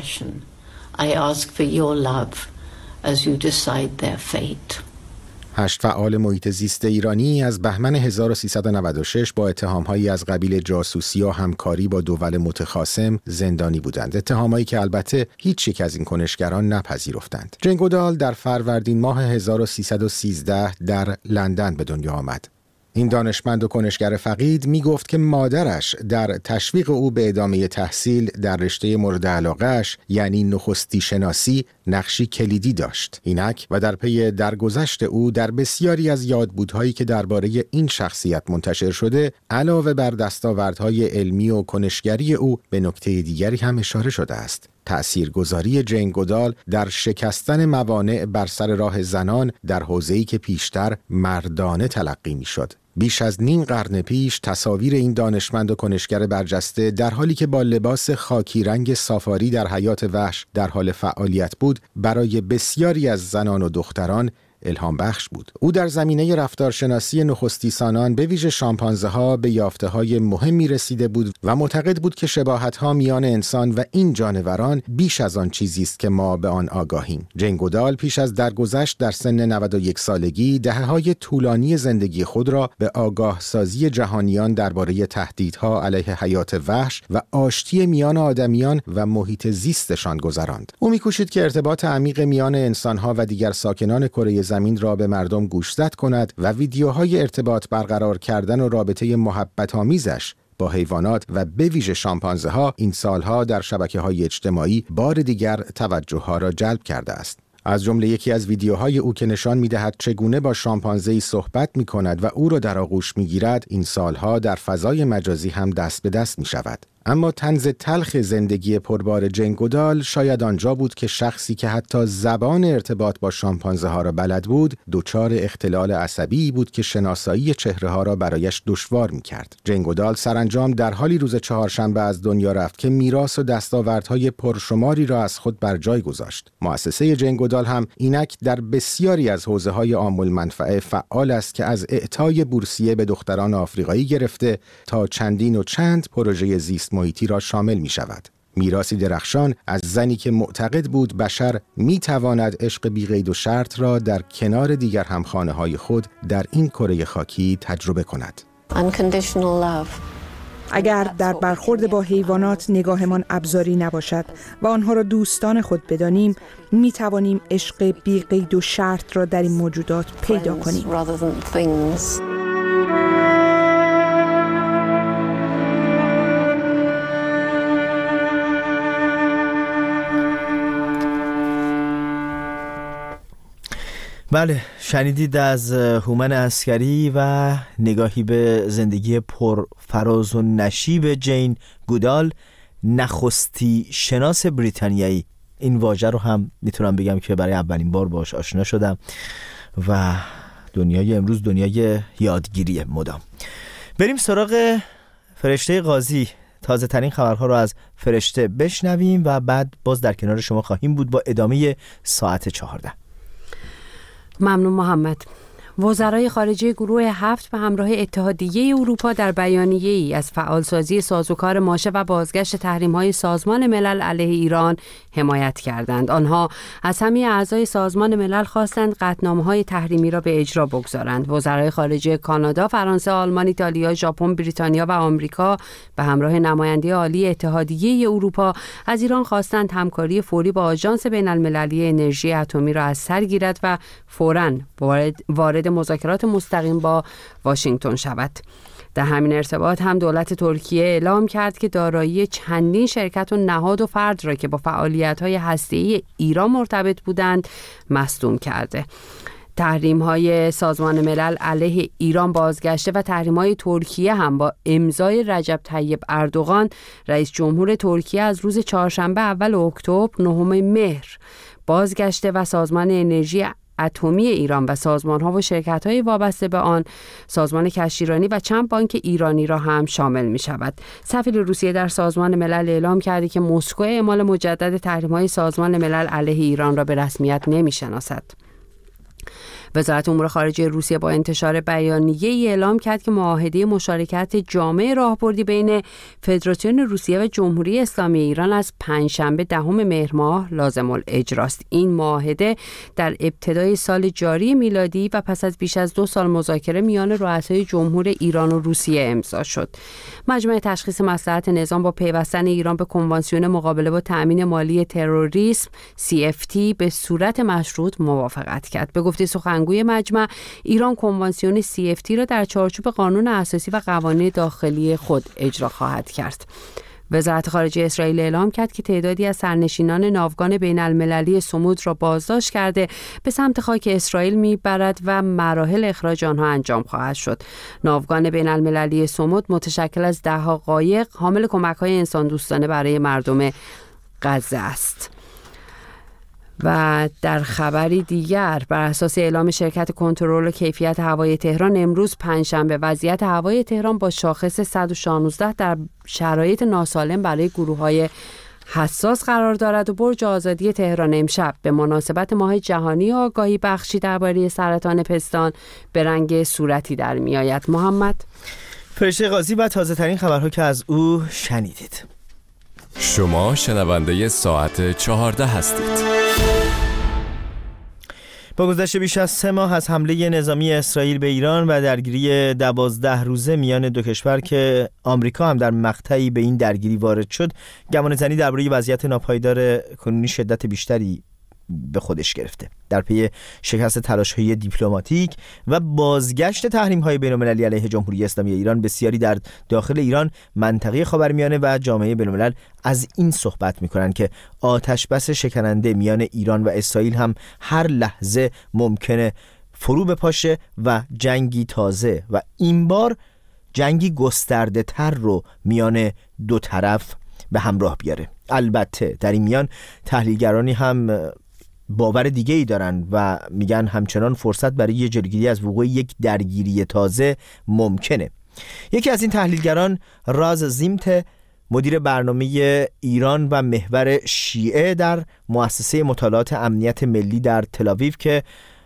I ask for your love as you decide their fate. هشت فعال محیط زیست ایرانی از بهمن هزار و سیصد و نود و شش با اتهام‌هایی از قبیل جاسوسی و همکاری با دول متخاصم زندانی بودند. اتهامایی که البته هیچ یک از این کنشگران نپذیرفتند. جین گودال در فروردین ماه هزار و سیصد و سیزده در لندن به دنیا آمد. این دانشمند و کنشگر فقید می گفت که مادرش در تشویق او به ادامه تحصیل در رشته مورد علاقه‌اش یعنی نخستی شناسی نقشی کلیدی داشت. اینک و در پی درگذشت او در بسیاری از یادبودهایی که درباره این شخصیت منتشر شده، علاوه بر دستاوردهای علمی و کنشگری او به نکته دیگری هم اشاره شده است: تأثیرگذاری جین گودال در شکستن موانع بر سر راه زنان در حوزه‌ای که پیشتر مردانه تلقی می‌شد. بیش از نیم قرن پیش تصاویر این دانشمند و کنشگر برجسته در حالی که با لباس خاکی رنگ سافاری در حیات وحش در حال فعالیت بود، برای بسیاری از زنان و دختران الهام بخش بود. او در زمینه رفتارشناسی نخستیسانان به ویژه شامپانزه ها به یافته های مهمی رسیده بود و معتقد بود که شباهت ها میان انسان و این جانوران بیش از آن چیزی است که ما به آن آگاهیم. جین گودال پیش از درگذشت در سن نود و یک سالگی دهه‌های طولانی زندگی خود را به آگاه سازی جهانیان درباره تهدیدها علیه حیات وحش و آشتی میان آدمیان و محیط زیستشان گذراند. او می‌کوشید که ارتباط عمیق میان انسان‌ها و دیگر ساکنان کره زمین را به مردم گوشزد کند و ویدیوهای ارتباط برقرار کردن و رابطه محبت آمیزش با حیوانات و به ویژه شامپانزه ها این سالها در شبکه‌های اجتماعی بار دیگر توجه ها را جلب کرده است. از جمله یکی از ویدیوهای او که نشان می‌دهد چگونه با شامپانزه‌ای صحبت می‌کند و او را در آغوش می‌گیرد، این سالها در فضای مجازی هم دست به دست می‌شود. اما طنز تلخ زندگی پربار جین گودال شاید آنجا بود که شخصی که حتی زبان ارتباط با شامپانزه ها را بلد بود، دچار اختلال عصبی بود که شناسایی چهره ها را برایش دشوار می کرد. جین گودال سرانجام در حالی روز چهارشنبه از دنیا رفت که میراث و دستاوردهای پرشماری را از خود بر جای گذاشت. مؤسسه جین گودال هم اینک در بسیاری از حوزه‌های عام المنفعه فعال است که از اعطای بورسیه به دختران آفریقایی گرفته تا چندین و چند پروژه زیست محیطی را شامل می شود. میراثی درخشان از زنی که معتقد بود بشر می تواند عشق بی قید و شرط را در کنار دیگر همخانه های خود در این کره خاکی تجربه کند. اگر در برخورد با حیوانات نگاهمان ابزاری نباشد و آنها را دوستان خود بدانیم، می توانیم عشق بی قید و شرط را در این موجودات پیدا کنیم. بله، شنیدید از هومن عسکری و نگاهی به زندگی پر فراز و نشیب جین گودال، نخستی شناس بریتانیایی. این واژه رو هم میتونم بگم که برای اولین بار باش آشنا شدم و دنیای امروز دنیای یادگیری مدام. بریم سراغ فرشته قاضی. تازه ترین خبرها رو از فرشته بشنویم و بعد باز در کنار شما خواهیم بود با ادامه ساعت چهارده. ممنون محمد. وزرای خارجه گروه هفت به همراه اتحادیه اروپا در بیانیه‌ای از فعالسازی سازوکار ماشه و بازگشت تحریم‌های سازمان ملل علیه ایران حمایت کردند. آنها از همه اعضای سازمان ملل خواستند قطعنامه‌های تحریمی را به اجرا بگذارند. وزرای خارجه کانادا، فرانسه، آلمان، ایتالیا، ژاپن، بریتانیا و آمریکا به همراه نماینده عالی اتحادیه اروپا از ایران خواستند همکاری فوری با آژانس بین‌المللی انرژی اتمی را از سر گیرد و فوراً وارد وارد مذاکرات مستقیم با واشنگتن شود. در همین ارتباط هم دولت ترکیه اعلام کرد که دارایی چندین شرکت و نهاد و فرد را که با فعالیت‌های هسته‌ای ایران مرتبط بودند مصدوم کرده. تحریم‌های سازمان ملل علیه ایران بازگشته و تحریم‌های ترکیه هم با امضای رجب طیب اردوغان رئیس جمهور ترکیه از روز چهارشنبه اول اکتبر نهم مهر بازگشته و سازمان انرژی اتمی ایران و سازمان‌ها و شرکت‌های وابسته به آن، سازمان کشتیرانی و چند بانک ایرانی را هم شامل می‌شود. سفیر روسیه در سازمان ملل اعلام کرده که مسکو اعمال مجدد تحریم‌های سازمان ملل علیه ایران را به رسمیت نمی‌شناسد. وزارت امور خارجه روسیه با انتشار بیانیه‌ای اعلام کرد که معاهده مشارکت جامع راهبردی بین فدراسیون روسیه و جمهوری اسلامی ایران از پنجشنبه دهم مهر ماه لازم الاجراست. این معاهده در ابتدای سال جاری میلادی و پس از بیش از دو سال مذاکره میان رؤسای جمهور ایران و روسیه امضا شد. مجمع تشخیص مصلحت نظام با پیوستن ایران به کنوانسیون مقابله با تأمین مالی تروریسم سی اف تی به صورت مشروط موافقت کرد. به گفته سخنگوی مجمع، ایران کنوانسیون سی اف تی را در چارچوب قانون اساسی و قوانین داخلی خود اجرا خواهد کرد. وزارت خارجه اسرائیل اعلام کرد که تعدادی از سرنشینان ناوگان بین المللی صمود را بازداشت کرده به سمت خاک اسرائیل میبرد و مراحل اخراج آنها انجام خواهد شد. ناوگان بین المللی صمود متشکل از ده ها قایق حامل کمک‌های انسان دوستانه برای مردم غزه است. و در خبری دیگر، بر اساس اعلام شرکت کنترل و کیفیت هوای تهران، امروز پنجشنبه وضعیت هوای تهران با شاخص صد و شانزده در شرایط ناسالم برای گروه‌های حساس قرار دارد و برج آزادی تهران امشب به مناسبت ماه جهانی آگاهی بخشی درباره سرطان پستان به رنگ صورتی در می‌آید. محمد فرشته قاضی و تازه ترین خبرها که از او شنیدید. شما شنونده ساعت چهارده هستید. با گذشت بیش از سه ماه از حمله نظامی اسرائیل به ایران و درگیری دوازده روزه میان دو کشور که آمریکا هم در مقطعی به این درگیری وارد شد، گمانه‌زنی درباره وضعیت ناپایدار کنونی شدت بیشتری به خودش گرفته. در پی شکست تلاش‌های دیپلماتیک و بازگشت تحریم‌های بین‌المللی علیه جمهوری اسلامی ایران، بسیاری در داخل ایران، منطقه خاورمیانه و جامعه بین‌الملل از این صحبت می‌کنند که آتش‌بس شکننده میان ایران و اسرائیل هم هر لحظه ممکنه فرو بپاشه و جنگی تازه و این بار جنگی گسترده تر رو میان دو طرف به همراه بیاره. البته در این میان تحلیلگرانی هم باور دیگه ای دارن و میگن همچنان فرصت برای جلوگیری از وقوع یک درگیری تازه ممکنه. یکی از این تحلیلگران راز زیمت، مدیر برنامه ایران و محور شیعه در مؤسسه مطالعات امنیت ملی در تل‌آویو که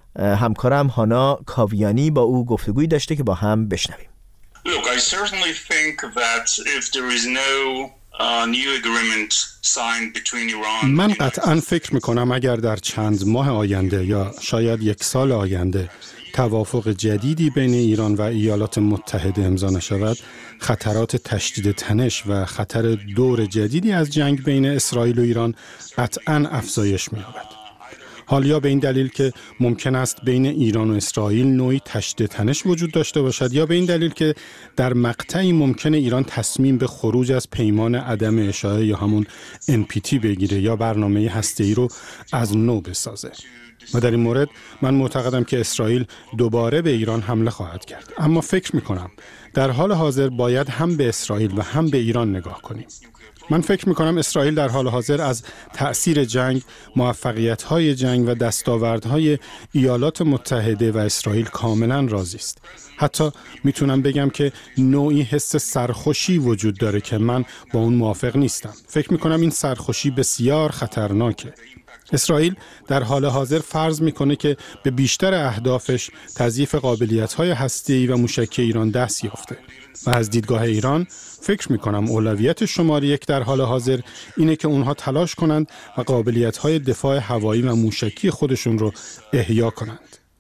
همکارم هانا کاویانی با او گفتگویی داشته که با هم بشنویم. Look, I certainly think that if there is no uh, new agreement signed between Iran من قطعاً فکر میکنم اگر در چند ماه آینده یا شاید یک سال آینده توافق جدیدی بین ایران و ایالات متحده امضا نشود، خطرات تشدید تنش و خطر دور جدیدی از جنگ بین اسرائیل و ایران قطعاً افزایش می‌یابد. حالیا به این دلیل که ممکن است بین ایران و اسرائیل نوعی تشدید تنش وجود داشته باشد، یا به این دلیل که در مقطعی ممکن ایران تصمیم به خروج از پیمان عدم اشاعه یا همون ان پی تی بگیره یا برنامه هسته‌ای رو از نو بسازه. و در این مورد من معتقدم که اسرائیل دوباره به ایران حمله خواهد کرد. اما فکر می‌کنم در حال حاضر باید هم به اسرائیل و هم به ایران نگاه کنیم. من فکر می‌کنم اسرائیل در حال حاضر از تأثیر جنگ، موفقیت‌های جنگ و دستاوردهای ایالات متحده و اسرائیل کاملاً راضی است. حتی میتونم بگم که نوعی حس سرخوشی وجود داره که من با اون موافق نیستم. فکر می‌کنم این سرخوشی بسیار خطرناکه. اسرائیل در حال حاضر فرض میکنه که به بیشتر اهدافش تضعیف قابلیت‌های هسته‌ای و موشکی ایران دست یافته و از دیدگاه ایران فکر میکنم اولویت شماره یک در حال حاضر اینه که اونها تلاش کنند و قابلیت‌های دفاع هوایی و موشکی خودشون رو احیا کنند.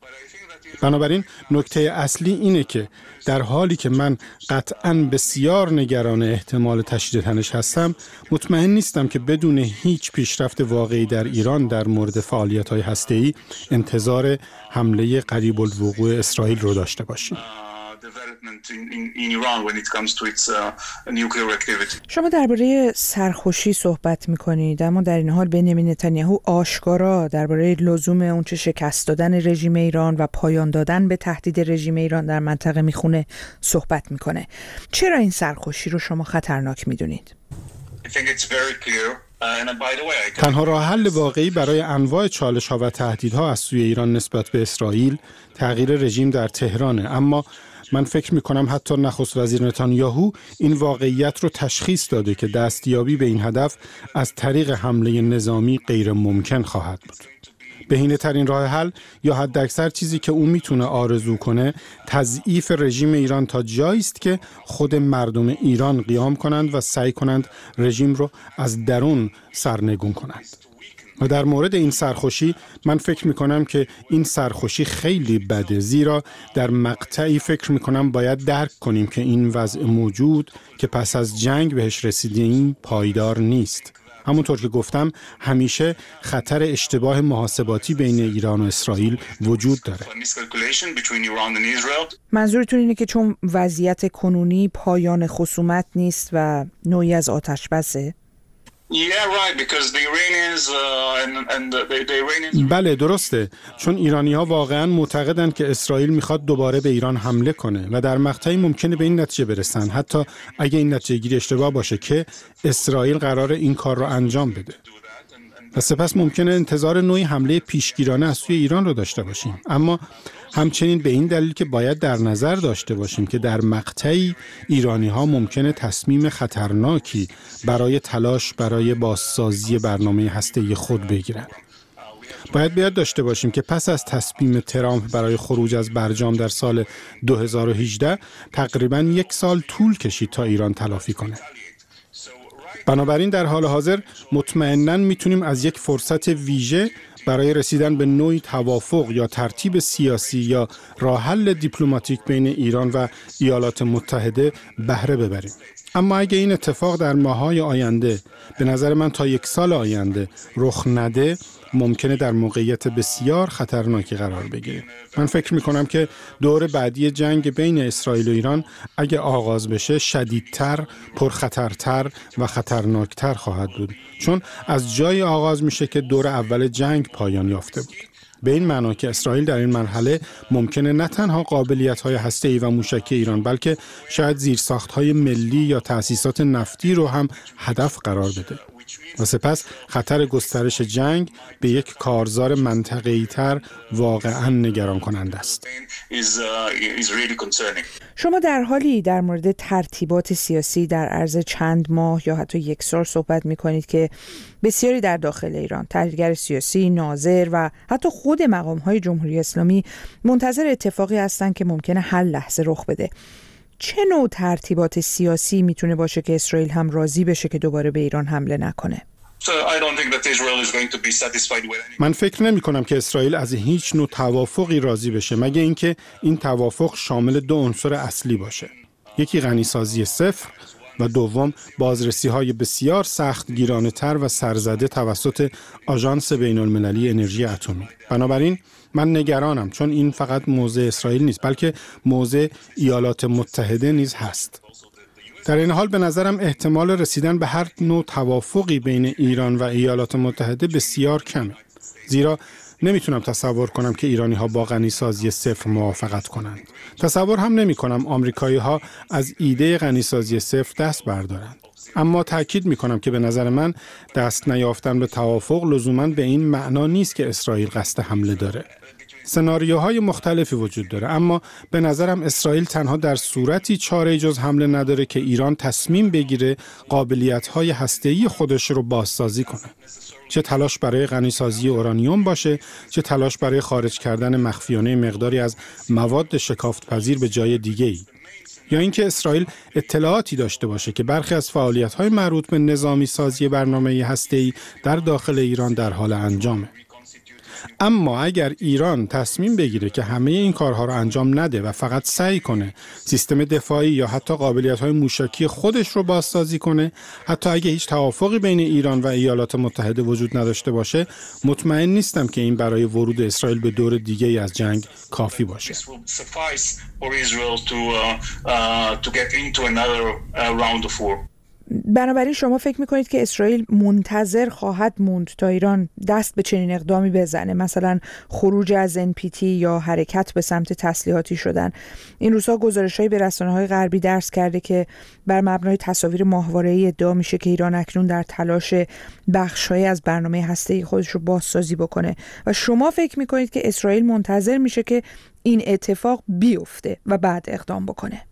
بنابراین نکته اصلی اینه که در حالی که من قطعاً بسیار نگران احتمال تشدید تنش هستم، مطمئن نیستم که بدون هیچ پیشرفت واقعی در ایران در مورد فعالیت‌های هسته‌ای انتظار حمله قریب الوقوع اسرائیل رو داشته باشیم. شما درباره سرخوشی صحبت می‌کنید، اما در این حال بنیامین نتانیاهو آشکارا درباره لزوم اونچه شکست دادن رژیم ایران و پایان دادن به تهدید رژیم ایران در منطقه میخونه صحبت میکنه. چرا این سرخوشی رو شما خطرناک میدونید؟ تنها راه حل واقعی برای انواع چالش‌ها و تهدیدها از سوی ایران نسبت به اسرائیل تغییر رژیم در تهرانه، اما من فکر می‌کنم حتی نخست وزیر نتانیاهو این واقعیت رو تشخیص داده که دستیابی به این هدف از طریق حمله نظامی غیر ممکن خواهد بود. بهینه‌ترین راه حل یا حداکثر چیزی که او میتونه آرزو کنه تضعیف رژیم ایران تا جایی است که خود مردم ایران قیام کنند و سعی کنند رژیم رو از درون سرنگون کنند. و در مورد این سرخوشی من فکر میکنم که این سرخوشی خیلی بده، زیرا در مقطعی فکر میکنم باید درک کنیم که این وضع موجود که پس از جنگ بهش رسیدیم پایدار نیست. همونطور که گفتم همیشه خطر اشتباه محاسباتی بین ایران و اسرائیل وجود داره. منظورتون اینه که چون وضعیت کنونی پایان خصومت نیست و نوعی از آتش‌بسه؟ بله درسته، چون ایرانی‌ها واقعاً معتقدند که اسرائیل میخواد دوباره به ایران حمله کنه و در مقطعی ممکنه به این نتیجه برسن، حتی اگه این نتیجه گیری اشتباه باشه، که اسرائیل قراره این کار رو انجام بده. و سپس ممکنه انتظار نوعی حمله پیشگیرانه از سوی ایران رو داشته باشیم، اما همچنین به این دلیل که باید در نظر داشته باشیم که در مقطعی ایرانی‌ها ممکنه تصمیم خطرناکی برای تلاش برای بازسازی برنامه هسته‌ای خود بگیرند. باید بیاد داشته باشیم که پس از تصمیم ترامپ برای خروج از برجام در سال دو هزار و هجده تقریباً یک سال طول کشید تا ایران تلافی کنه. بنابراین در حال حاضر مطمئناً میتونیم از یک فرصت ویژه برای رسیدن به نوعی توافق یا ترتیب سیاسی یا راه حل دیپلماتیک بین ایران و ایالات متحده بهره ببریم. اما اگه این اتفاق در ماه‌های آینده، به نظر من تا یک سال آینده رخ نده، ممکنه در موقعیت بسیار خطرناکی قرار بگیره. من فکر میکنم که دور بعدی جنگ بین اسرائیل و ایران اگه آغاز بشه شدیدتر، پرخطرتر و خطرناکتر خواهد بود، چون از جای آغاز میشه که دور اول جنگ پایان یافته بود. به این معنا که اسرائیل در این مرحله ممکنه نه تنها قابلیت‌های هسته‌ای و موشکی ایران، بلکه شاید زیرساخت‌های ملی یا تأسیسات نفتی رو هم هدف قرار بده و سپس خطر گسترش جنگ به یک کارزار منطقه‌ای‌تر واقعاً نگران کننده است. شما در حالی در مورد ترتیبات سیاسی در عرض چند ماه یا حتی یک سال صحبت می‌کنید که بسیاری در داخل ایران، تحلیلگر سیاسی، ناظر و حتی خود مقام‌های جمهوری اسلامی منتظر اتفاقی هستند که ممکنه هر لحظه رخ بده. چه نوع ترتیبات سیاسی میتونه باشه که اسرائیل هم راضی بشه که دوباره به ایران حمله نکنه؟ من فکر نمی کنم که اسرائیل از هیچ نوع توافقی راضی بشه، مگه اینکه این توافق شامل دو عنصر اصلی باشه. یکی غنیسازی صفر و دوم بازرسی‌های بسیار سخت گیرانه‌تر و سرزده توسط آژانس بین‌المللی انرژی اتمی. بنابراین من نگرانم، چون این فقط موضع اسرائیل نیست، بلکه موضع ایالات متحده نیز هست. در این حال به نظرم احتمال رسیدن به هر نوع توافقی بین ایران و ایالات متحده بسیار کمه، زیرا نمیتونم تصور کنم که ایرانی ها با غنیسازی صفر موافقت کنند. تصور هم نمی کنم آمریکایی ها از ایده غنیسازی صفر دست بردارند. اما تأکید می کنم که به نظر من دست نیافتن به توافق لزوماً به این معنا نیست که اسرائیل قصد حمله داره. سناریوهای مختلفی وجود داره، اما به نظرم اسرائیل تنها در صورتی چاره جز حمله نداره که ایران تصمیم بگیره قابلیت‌های هسته‌ای خودش رو بازسازی کنه. چه تلاش برای غنیسازی اورانیوم باشه، چه تلاش برای خارج کردن مخفیانه مقداری از مواد شکافت‌پذیر به جای دیگه‌ای، یا اینکه اسرائیل اطلاعاتی داشته باشه که برخی از فعالیت‌های مربوط به نظامی سازی برنامه هسته‌ای در داخل ایران در حال انجامه. اما اگر ایران تصمیم بگیره که همه این کارها رو انجام نده و فقط سعی کنه سیستم دفاعی یا حتی قابلیت‌های موشکی خودش رو بازسازی کنه، حتی اگه هیچ توافقی بین ایران و ایالات متحده وجود نداشته باشه، مطمئن نیستم که این برای ورود اسرائیل به دور دیگه‌ای از جنگ کافی باشه. بنابراین شما فکر میکنید که اسرائیل منتظر خواهد موند تا ایران دست به چنین اقدامی بزنه، مثلا خروج از ان پی تی یا حرکت به سمت تسلیحاتی شدن؟ این روزها گزارش‌هایی به رسانه‌های غربی درس کرده که بر مبنای تصاویر ماهواره‌ای ادعا میشه که ایران اکنون در تلاش بخش‌هایی از برنامه هسته‌ای خودش رو بازسازی بکنه و شما فکر میکنید که اسرائیل منتظر میشه که این اتفاق بیفته و بعد اقدام بکنه؟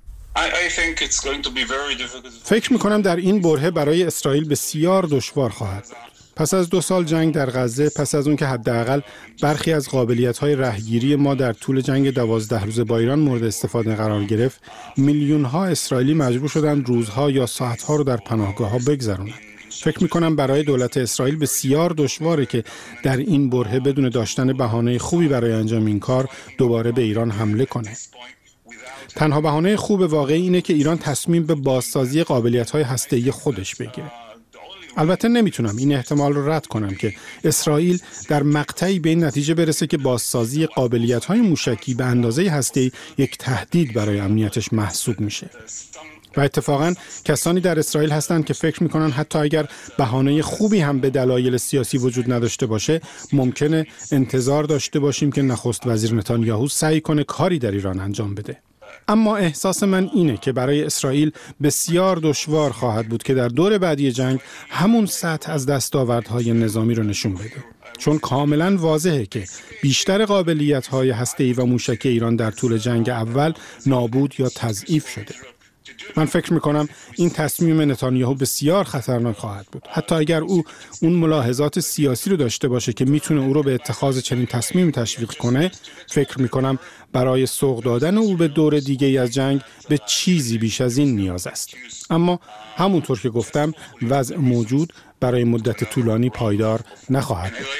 فکر میکنم در این برهه برای اسرائیل بسیار دشوار خواهد بود. پس از دو سال جنگ در غزه، پس از اون که حداقل برخی از قابلیت‌های رهگیری ما در طول جنگ دوازده روزه با ایران مورد استفاده قرار گرفت، میلیون‌ها اسرائیلی مجبور شدند روزها یا ساعت‌ها رو در پناهگاه‌ها بگذرونند. فکر میکنم برای دولت اسرائیل بسیار دشواره که در این برهه بدون داشتن بهانه خوبی برای انجام این کار دوباره به ایران حمله کنه. تنها بهانه خوب واقعی اینه که ایران تصمیم به بازسازی قابلیت‌های هسته‌ای خودش بگیره. البته نمیتونم این احتمال رو رد کنم که اسرائیل در مقطعی به این نتیجه برسه که بازسازی قابلیت‌های موشکی به اندازه هسته‌ای یک تهدید برای امنیتش محسوب میشه. و اتفاقاً کسانی در اسرائیل هستند که فکر میکنن حتی اگر بهانه خوبی هم به دلایل سیاسی وجود نداشته باشه، ممکنه انتظار داشته باشیم که نخست وزیر نتانیاهو سعی کنه کاری در ایران انجام بده. اما احساس من اینه که برای اسرائیل بسیار دشوار خواهد بود که در دور بعدی جنگ همون سطح از دستاوردهای نظامی رو نشون بده، چون کاملا واضحه که بیشتر قابلیت‌های هسته‌ای و موشکی ایران در طول جنگ اول نابود یا تضعیف شده. من فکر میکنم این تصمیم نتانیاهو بسیار خطرناک خواهد بود، حتی اگر او اون ملاحظات سیاسی رو داشته باشه که میتونه او رو به اتخاذ چنین تصمیم تشویق کنه. فکر میکنم برای سوق دادن او به دور دیگه‌ای از جنگ به چیزی بیش از این نیاز است. اما همونطور که گفتم وضع موجود برای مدت طولانی پایدار نخواهد بود.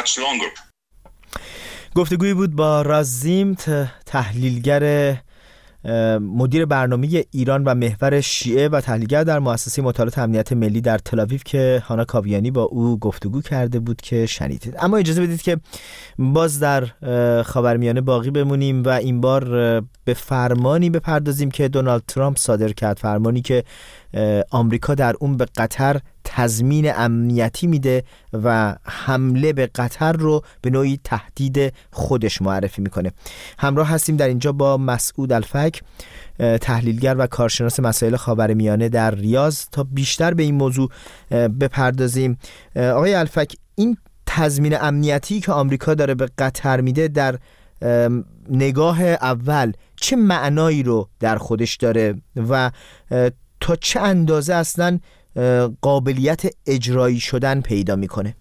گفتگویی بود با رازیم، تحلیلگر مدیر برنامه ایران و محور شیعه و تحلیلگر در مؤسسه مطالعات امنیت ملی در تل‌آویو که هانا کاویانی با او گفتگو کرده بود که شنیدید. اما اجازه بدید که باز در خاورمیانه باقی بمونیم و این بار به فرمانی بپردازیم که دونالد ترامپ صادر کرد، فرمانی که آمریکا در اون به قطر تضمین امنیتی میده و حمله به قطر رو به نوعی تهدید خودش معرفی میکنه. همراه هستیم در اینجا با مسعود الفک، تحلیلگر و کارشناس مسائل خاورمیانه در ریاض، تا بیشتر به این موضوع بپردازیم. آقای الفک، این تضمین امنیتی که آمریکا داره به قطر میده در نگاه اول چه معنایی رو در خودش داره و تا چه اندازه اصلاً قابلیت اجرایی شدن پیدا میکنه؟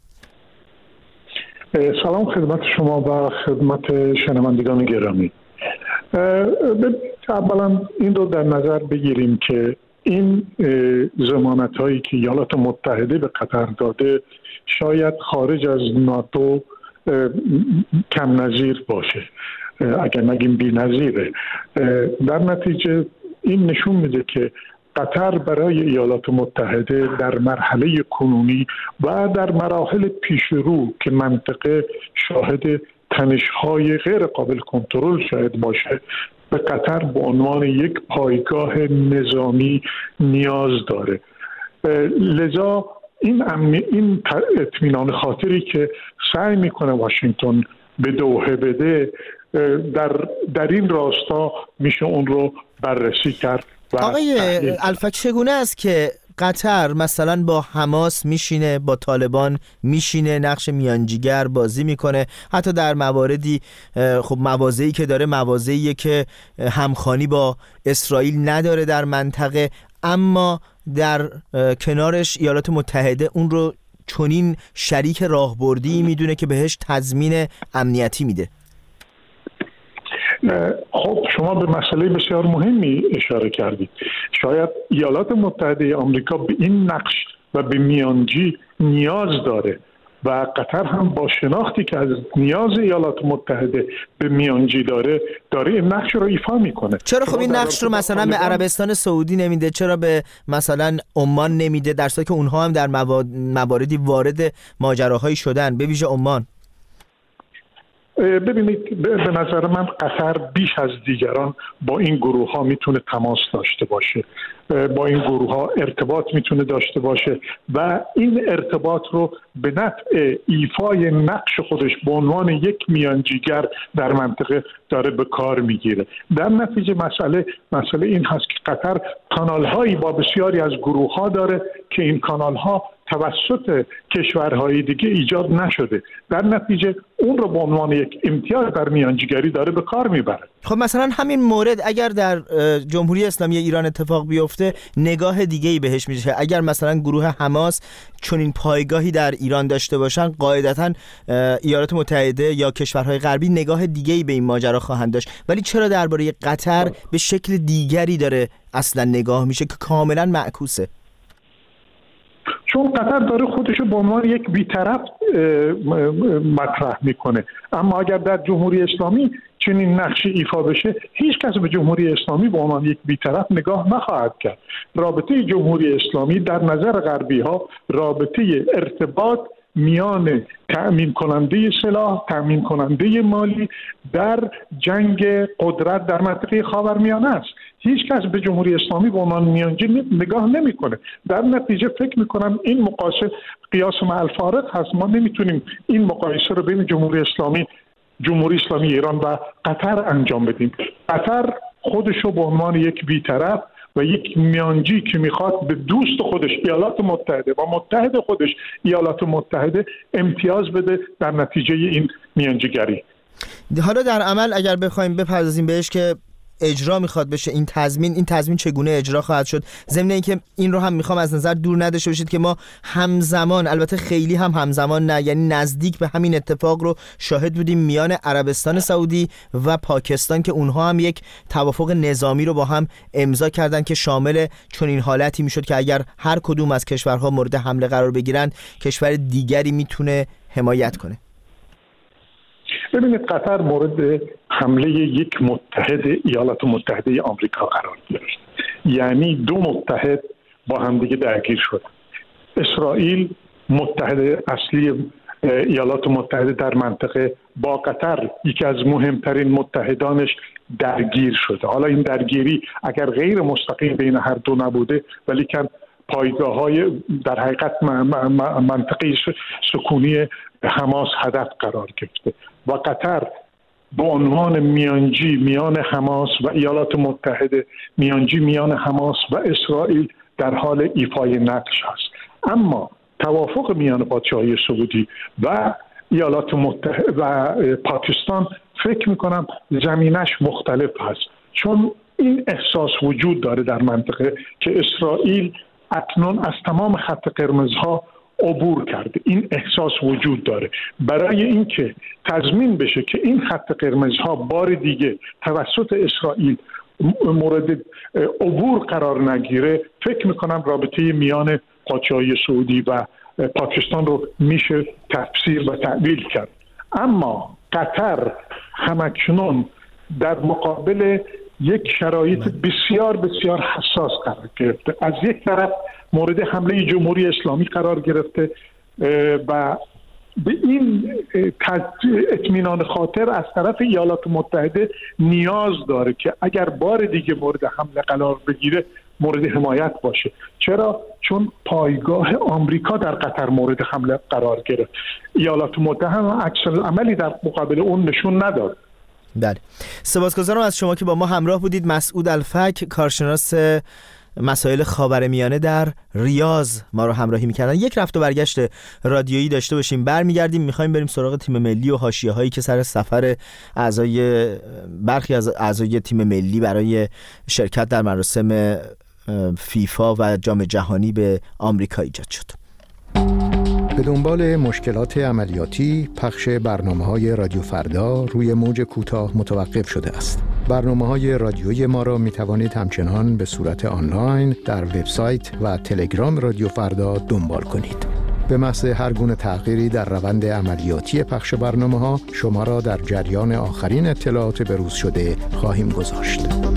سلام خدمت شما و خدمت شنوندگان گرامی. اولا این رو در نظر بگیریم که این ضمانت هایی که ایالات متحده به قطر داده شاید خارج از ناتو کم نظیر باشه، اگر نگیم بی نظیره. در نتیجه این نشون میده که قطر برای ایالات متحده در مرحله کنونی و در مراحل پیشرو که منطقه شاهد تنش‌های غیر قابل کنترل شاید باشه، به قطر به عنوان یک پایگاه نظامی نیاز داره. لذا این امنی این اطمینان خاطری که سعی میکنه واشنگتن به دوحه بده، در در این راستا میشه اون رو بررسی کرد. آقای الفک، چگونه است که قطر مثلا با حماس میشینه، با طالبان میشینه، نقش میانجیگر بازی میکنه، حتی در مواردی خب مواضعی که داره مواضعیه که همخوانی با اسرائیل نداره در منطقه، اما در کنارش ایالات متحده اون رو چنین شریک راهبردی میدونه که بهش تضمین امنیتی میده؟ خب شما به مسئله بسیار مهمی اشاره کردید. شاید ایالات متحده آمریکا به این نقش و به میانجی نیاز داره و قطر هم با شناختی که از نیاز ایالات متحده به میانجی داره داره این نقش رو ایفا میکنه. چرا خب این نقش رو مثلا به عربستان سعودی نمیده؟ چرا به مثلا عمان نمیده، در صورتی که اونها هم در مواردی وارد ماجراهایی شدن، به ویژه عمان؟ ببینید، به نظر من قطر بیش از دیگران با این گروه ها میتونه تماس داشته باشه، با این گروه ها ارتباط میتونه داشته باشه و این ارتباط رو به نفع ایفای نقش خودش به عنوان یک میانجیگر در منطقه داره به کار میگیره. در نتیجه مسئله مسئله این هست که قطر کانال هایی با بسیاری از گروه ها داره که این کانال ها توسط کشورهای دیگه ایجاد نشده، در نتیجه اون رو به عنوان یک امتیاز در میانجیگری داره به کار میبره. خب مثلا همین مورد اگر در جمهوری اسلامی ایران اتفاق بیفته نگاه دیگه‌ای بهش میشه. اگر مثلا گروه حماس چون این پایگاهی در ایران داشته باشن، قاعدتاً ایالات متحده یا کشورهای غربی نگاه دیگه‌ای به این ماجرا خواهند داشت، ولی چرا درباره قطر به شکل دیگری داره اصلا نگاه میشه که کاملا معکوسه؟ چون قطر داره خودش رو به عنوان یک بی‌طرف مطرح میکنه، اما اگر در جمهوری اسلامی چنین نقشی ایفا بشه، هیچ کس به جمهوری اسلامی به عنوان یک بی‌طرف نگاه نخواهد کرد. رابطه جمهوری اسلامی در نظر غربی ها رابطه ارتباط میان تأمین کننده سلاح، تأمین کننده مالی در جنگ قدرت در منطقه خاورمیانه است. هیچ کس به جمهوری اسلامی به عنوان میانجی نگاه نمیکنه. در نتیجه فکر میکنم این مقایسه قیاس مع الفارق هست. ما نمیتونیم این مقایسه رو بین جمهوری اسلامی جمهوری اسلامی ایران و قطر انجام بدیم. قطر خودش رو به عنوان یک بی‌طرف و یک میانجی که میخواد به دوست خودش ایالات متحده و متحد خودش ایالات متحده امتیاز بده در نتیجه این میانجیگری. حالا در عمل اگر بخوایم بپردازیم بهش که اجرا میخواد بشه این تضمین، این تضمین چگونه اجرا خواهد شد؟ ضمن اینکه این رو هم میخوام از نظر دور نداشته باشید که ما همزمان، البته خیلی هم همزمان نه، یعنی نزدیک به همین اتفاق رو شاهد بودیم میان عربستان سعودی و پاکستان که اونها هم یک توافق نظامی رو با هم امضا کردن که شامل چنین حالتی میشد که اگر هر کدوم از کشورها مورد حمله قرار بگیرن، کشور دیگری میتونه حمایت کنه. ببینید قطر مورد حمله یک متحد ایالات متحده آمریکا قرار گرفت. یعنی دو متحد با همدیگه درگیر شدن. اسرائیل متحد اصلی ایالات متحده در منطقه با قطر یکی از مهمترین متحدانش درگیر شده. حالا این درگیری اگر غیر مستقیم بین هر دو نبوده ولی که پایگاه های در حقیقت منطقه سکونی حماس هدف قرار گرفته و قطر به عنوان میانجی میان حماس و ایالات متحده، میانجی میان حماس و اسرائیل در حال ایفای نقش است. اما توافق میان پادشاهی سعودی و ایالات متحده و پاکستان فکر میکنم زمینش مختلف هست، چون این احساس وجود داره در منطقه که اسرائیل اکنون از تمام خط قرمزها عبور کرده. این احساس وجود داره. برای اینکه تضمین بشه که این خط قرمزها بار دیگه توسط اسرائیل مورد عبور قرار نگیره، فکر میکنم رابطه میان پادشاهی سعودی و پاکستان رو میشه تفسیر و تعبیل کرد. اما قطر همکنون در مقابل یک شرایط بسیار بسیار حساس قرار گرفته. از یک طرف مورد حمله جمهوری اسلامی قرار گرفته و به این اطمینان خاطر از طرف ایالات متحده نیاز داره که اگر بار دیگه مورد حمله قرار بگیره مورد حمایت باشه. چرا؟ چون پایگاه آمریکا در قطر مورد حمله قرار گرفت. ایالات متحده عکس عملی در مقابل اون نشون نداد. بله، سپاسگزارم از شما که با ما همراه بودید. مسعود الفک، کارشناس مسائل خاورمیانه در ریاض ما رو همراهی میکردن. یک رفت و برگشت رادیویی داشته باشیم، برمیگردیم میخوایم بریم سراغ تیم ملی و حاشیه هایی که سر سفر اعضای برخی از اعضای تیم ملی برای شرکت در مراسم فیفا و جام جهانی به آمریکا ایجاد شد. به دنبال مشکلات عملیاتی، پخش برنامه‌های رادیو فردا روی موج کوتاه متوقف شده است. برنامه‌های رادیویی ما را می‌توانید همچنان به صورت آنلاین در وبسایت و تلگرام رادیو فردا دنبال کنید. به محض هر گونه تغییری در روند عملیاتی پخش برنامه‌ها شما را در جریان آخرین اطلاعات بروز شده خواهیم گذاشت.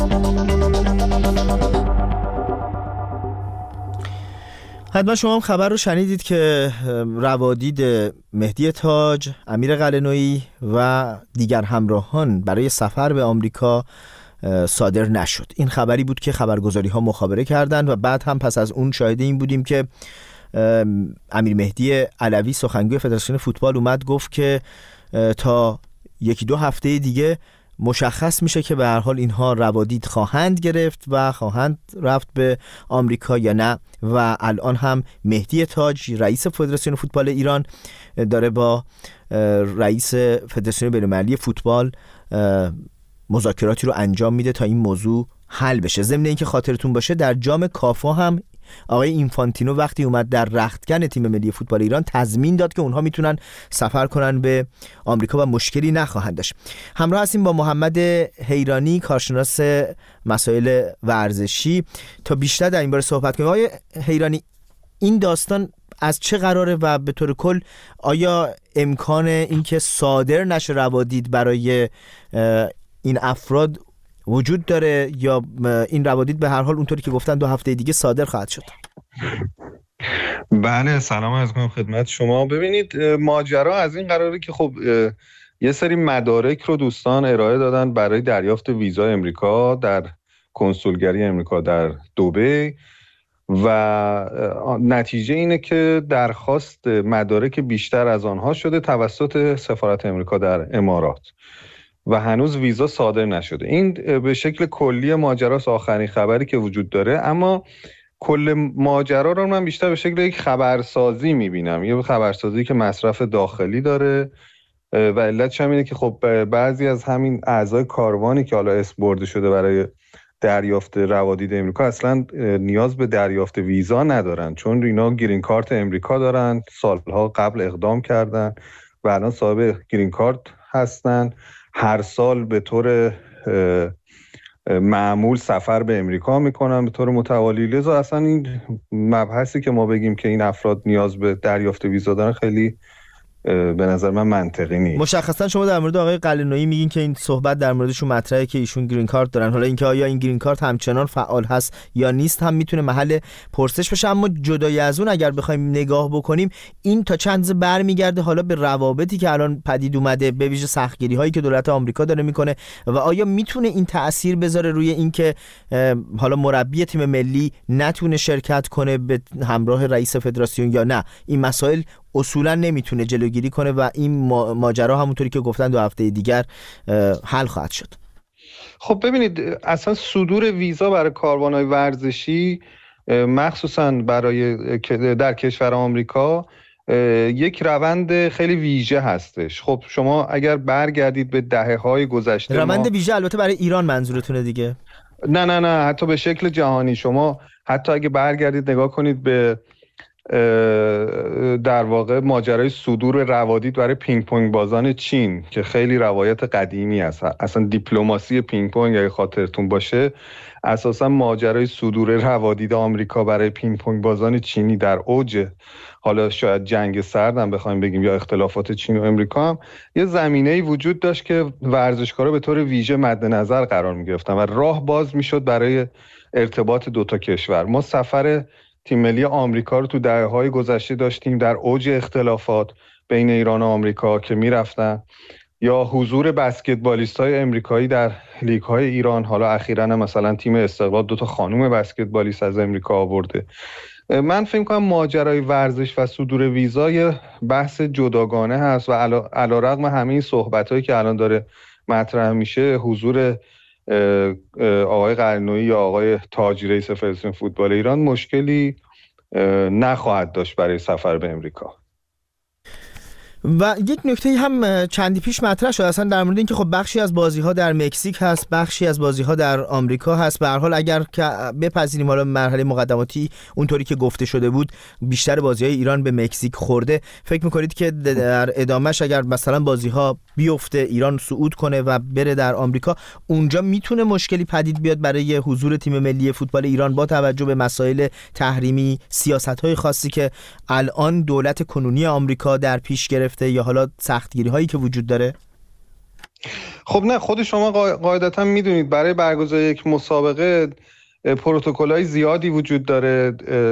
حتما شما هم خبر رو شنیدید که روادید مهدی تاج، امیر قلعه‌نویی و دیگر همراهان برای سفر به آمریکا صادر نشد. این خبری بود که خبرگزاری ها مخابره کردند و بعد هم پس از اون شاهد این بودیم که امیر مهدی علوی سخنگوی فدراسیون فوتبال اومد گفت که تا یکی دو هفته دیگه مشخص میشه که به هر حال اینها روادید خواهند گرفت و خواهند رفت به آمریکا یا نه. و الان هم مهدی تاج رئیس فدراسیون فوتبال ایران داره با رئیس فدراسیون بین‌المللی فوتبال مذاکراتی رو انجام میده تا این موضوع حل بشه. ضمن اینکه خاطرتون باشه در جام کافا هم آقای اینفانتینو وقتی اومد در رختکن تیم ملی فوتبال ایران تضمین داد که اونها میتونن سفر کنن به آمریکا و مشکلی نخواهند داشت. همراه هستیم با محمد حیرانی، کارشناس مسائل ورزشی، تا بیشتر در این باره صحبت کنیم. آقای حیرانی، این داستان از چه قراره و به طور کل آیا امکان اینکه صادر نشه روادید برای این افراد وجود داره یا این روادید به هر حال اونطوری که گفتن دو هفته دیگه صادر خواهد شد؟ بله، سلام عرض می‌کنم خدمت شما. ببینید، ماجرا از این قراره که خب یه سری مدارک رو دوستان ارائه دادن برای دریافت ویزا امریکا در کنسولگری امریکا در دبی و نتیجه اینه که درخواست مدارک بیشتر از آنها شده توسط سفارت امریکا در امارات و هنوز ویزا صادر نشده. این به شکل کلی ماجراست، آخرین خبری که وجود داره. اما کل ماجرا رو من بیشتر به شکل یک خبرسازی میبینم، یه خبرسازی که مصرف داخلی داره و علتش هم اینه که خب بعضی از همین اعضای کاروانی که حالا اسم برده شده برای دریافت روادید امریکا اصلا نیاز به دریافت ویزا ندارن، چون اینا گرین کارت امریکا دارن، سالها قبل اقدام کردن و الان صاحب گرین کارت هستن. هر سال به طور معمول سفر به امریکا میکنن به طور متوالی. لذا اصلا این مبحثی که ما بگیم که این افراد نیاز به دریافت ویزا دارن خیلی به نظر من منطقی نیست. مشخصا شما در مورد آقای قلعه‌نویی میگین که این صحبت در موردشون مطرحه که ایشون گرین کارت دارن. حالا اینکه آیا این گرین کارت همچنان فعال هست یا نیست هم میتونه محل پرسش بشه، اما جدای از اون اگر بخوایم نگاه بکنیم این تا چند ز برمیگرده حالا به روابطی که الان پدید اومده، به ویژه سختگیری هایی که دولت آمریکا داره میکنه و آیا میتونه این تأثیر بذاره روی اینکه حالا مربی تیم ملی نتونه شرکت کنه به همراه رئیس فدراسیون یا نه. این مسائل اصولا نمیتونه جلوگیری کنه و این ماجرا همونطوری که گفتن دو هفته دیگر حل خواهد شد. خب ببینید اصلا صدور ویزا برای کاروان‌های ورزشی مخصوصا برای در کشور آمریکا یک روند خیلی ویژه هستش. خب شما اگر برگردید به دهه‌های گذشته، روند ویژه البته برای ایران منظورتونه دیگه؟ نه نه نه حتی به شکل جهانی. شما حتی اگه برگردید نگاه کنید به در واقع ماجرای صدور روادید برای پینگ پونگ بازان چین که خیلی روایت قدیمی است، اصلا دیپلماسی پینگ پونگ اگه خاطرتون باشه اساسا ماجرای صدور روادید آمریکا برای پینگ پونگ بازان چینی در اوج حالا شاید جنگ سرد هم بخوایم بگیم یا اختلافات چین و امریکا هم یه زمینه‌ای وجود داشت که ورزشکارا به طور ویژه مد نظر قرار می‌گرفتن و راه باز می‌شد برای ارتباط دو تا کشور. ما سفر تیم ملی آمریکا رو تو دهه‌های گذشته داشتیم در اوج اختلافات بین ایران و آمریکا که میرفتن، یا حضور بسکتبالیست‌های آمریکایی در لیگ‌های ایران. حالا اخیراً هم مثلا تیم استقلال دو تا خانم بسکتبالیست از آمریکا آورده. من فکر می‌کنم ماجرای ورزش و صدور ویزا یه بحث جداگانه هست و علی‌رغم همه این صحبتایی که الان داره مطرح میشه، حضور آقای قلعه‌نویی یا آقای تاجی رئیس فدراسیون فوتبال ایران مشکلی نخواهد داشت برای سفر به امریکا. و یک نکته هم چندی پیش مطرح شد اصلا در مورد اینکه خب بخشی از بازی‌ها در مکزیک هست، بخشی از بازی‌ها در آمریکا هست. به هر حال اگر که بپذیریم حالا مرحله مقدماتی اونطوری که گفته شده بود بیشتر بازی‌های ایران به مکزیک خورده، فکر می‌کنید که در ادامهش اگر مثلا بازی‌ها بیفته ایران صعود کنه و بره در آمریکا، اونجا میتونه مشکلی پدید بیاد برای حضور تیم ملی فوتبال ایران با توجه به مسائل تحریمی، سیاست‌های خاصی که الان دولت کنونی آمریکا در پیش گرفته یا حالا سختگیری هایی که وجود داره؟ خب نه، خود شما قاعدتا میدونید برای برگزاری یک مسابقه پروتکل‌های زیادی وجود داره.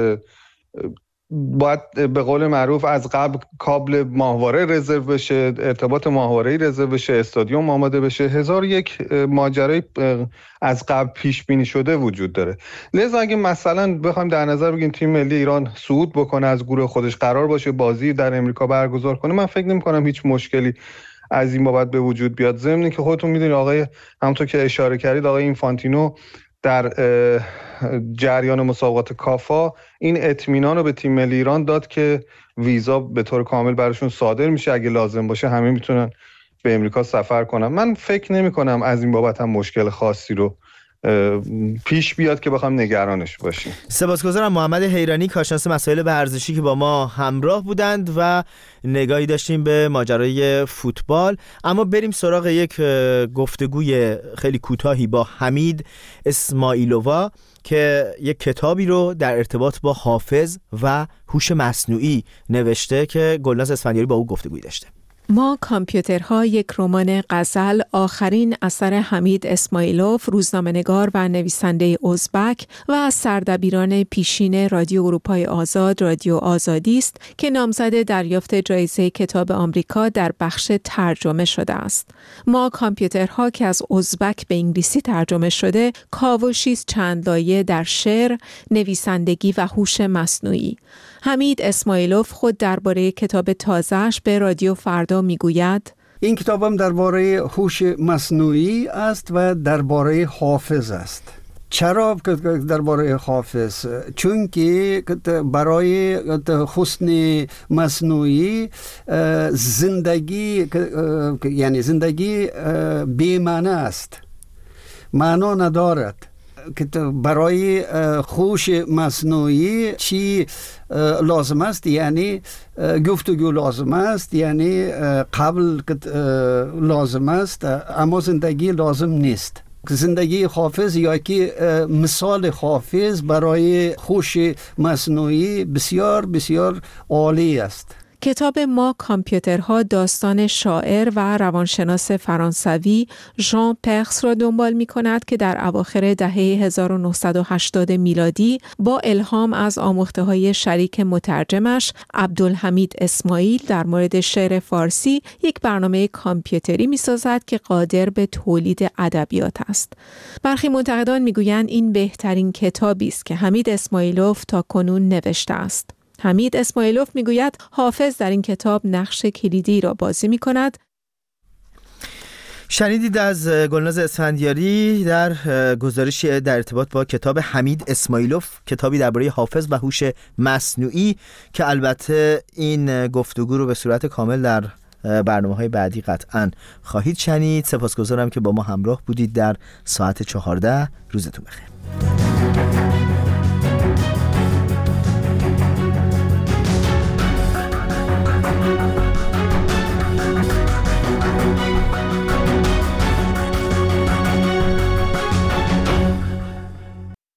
باید به قول معروف از قبل کابل ماهواره رزرو بشه، ارتباط ماهواره‌ای رزرو بشه، استادیوم آماده بشه، هزار یک ماجرای از قبل پیش بینی شده وجود داره. لذا اگه مثلا بخوایم در نظر بگیریم تیم ملی ایران صعود بکنه از گروه خودش، قرار باشه بازی در امریکا برگزار کنه، من فکر نمی‌کنم هیچ مشکلی از این بابت به وجود بیاد. ضمن که خودتون میدونید آقای همونطور که اشاره کردید آقای اینفانتینو در جریان مسابقات کافا این اطمینان رو به تیم ملی ایران داد که ویزا به طور کامل براشون صادر میشه، اگه لازم باشه همه میتونن به امریکا سفر کنن. من فکر نمی کنم از این بابت هم مشکل خاصی رو پیش بیاد که بخوام نگرانش باشیم. سپاسگزارم محمد حیرانی، کارشناس مسائل ورزشی که با ما همراه بودند و نگاهی داشتیم به ماجرای فوتبال. اما بریم سراغ یک گفتگوی خیلی کوتاهی با حمید اسماعیلووا که یک کتابی رو در ارتباط با حافظ و هوش مصنوعی نوشته که گلناز اسفندیاری با او گفتگوی داشته. ما کامپیوترها یک رمان غزل، آخرین اثر حمید اسماعیلوف، روزنامه‌نگار و نویسنده ازبک و از سردبیران پیشین رادیو اروپای آزاد، رادیو آزادی است که نامزد دریافت جایزه کتاب آمریکا در بخش ترجمه شده است. ما کامپیوترها که از ازبک به انگلیسی ترجمه شده، کاوشی است چند لایه در شعر، نویسندگی و هوش مصنوعی. حمید اسماعیلوف خود درباره کتاب تازه‌اش به رادیو فردا میگوید: این کتابم درباره هوش مصنوعی است و درباره حافظ است. چرا درباره حافظ؟ چون که برای حسن مصنوعی زندگی یعنی زندگی بی معنی است، معنا ندارد. که برای هوش مصنوعی چی لازم است؟ یعنی گفتگو لازم است، یعنی قبل لازم است، اما زندگی لازم نیست. زندگی حافظ یا که مثال حافظ برای هوش مصنوعی بسیار بسیار عالی است. کتاب ما کامپیوترها داستان شاعر و روانشناس فرانسوی ژان پرس را دنبال می کند که در اواخر دهه هزار و نهصد و هشتاد میلادی با الهام از آموخته‌های شریک مترجمش عبدالحمید اسماعیل در مورد شعر فارسی یک برنامه کامپیوتری می سازد که قادر به تولید ادبیات است. برخی منتقدان می گویند این بهترین کتابی است که حمید اسماعیلوف تا کنون نوشته است. حمید اسماعیلوف میگوید حافظ در این کتاب نقش کلیدی را بازی می کند. شنیدید از گلناز اسفندیاری در گزارشی در ارتباط با کتاب حمید اسماعیلوف، کتابی درباره حافظ و هوش مصنوعی، که البته این گفتگو رو به صورت کامل در برنامه‌های بعدی قطعاً خواهید شنید. سپاسگزارم که با ما همراه بودید در ساعت چهارده. روزتون بخیر.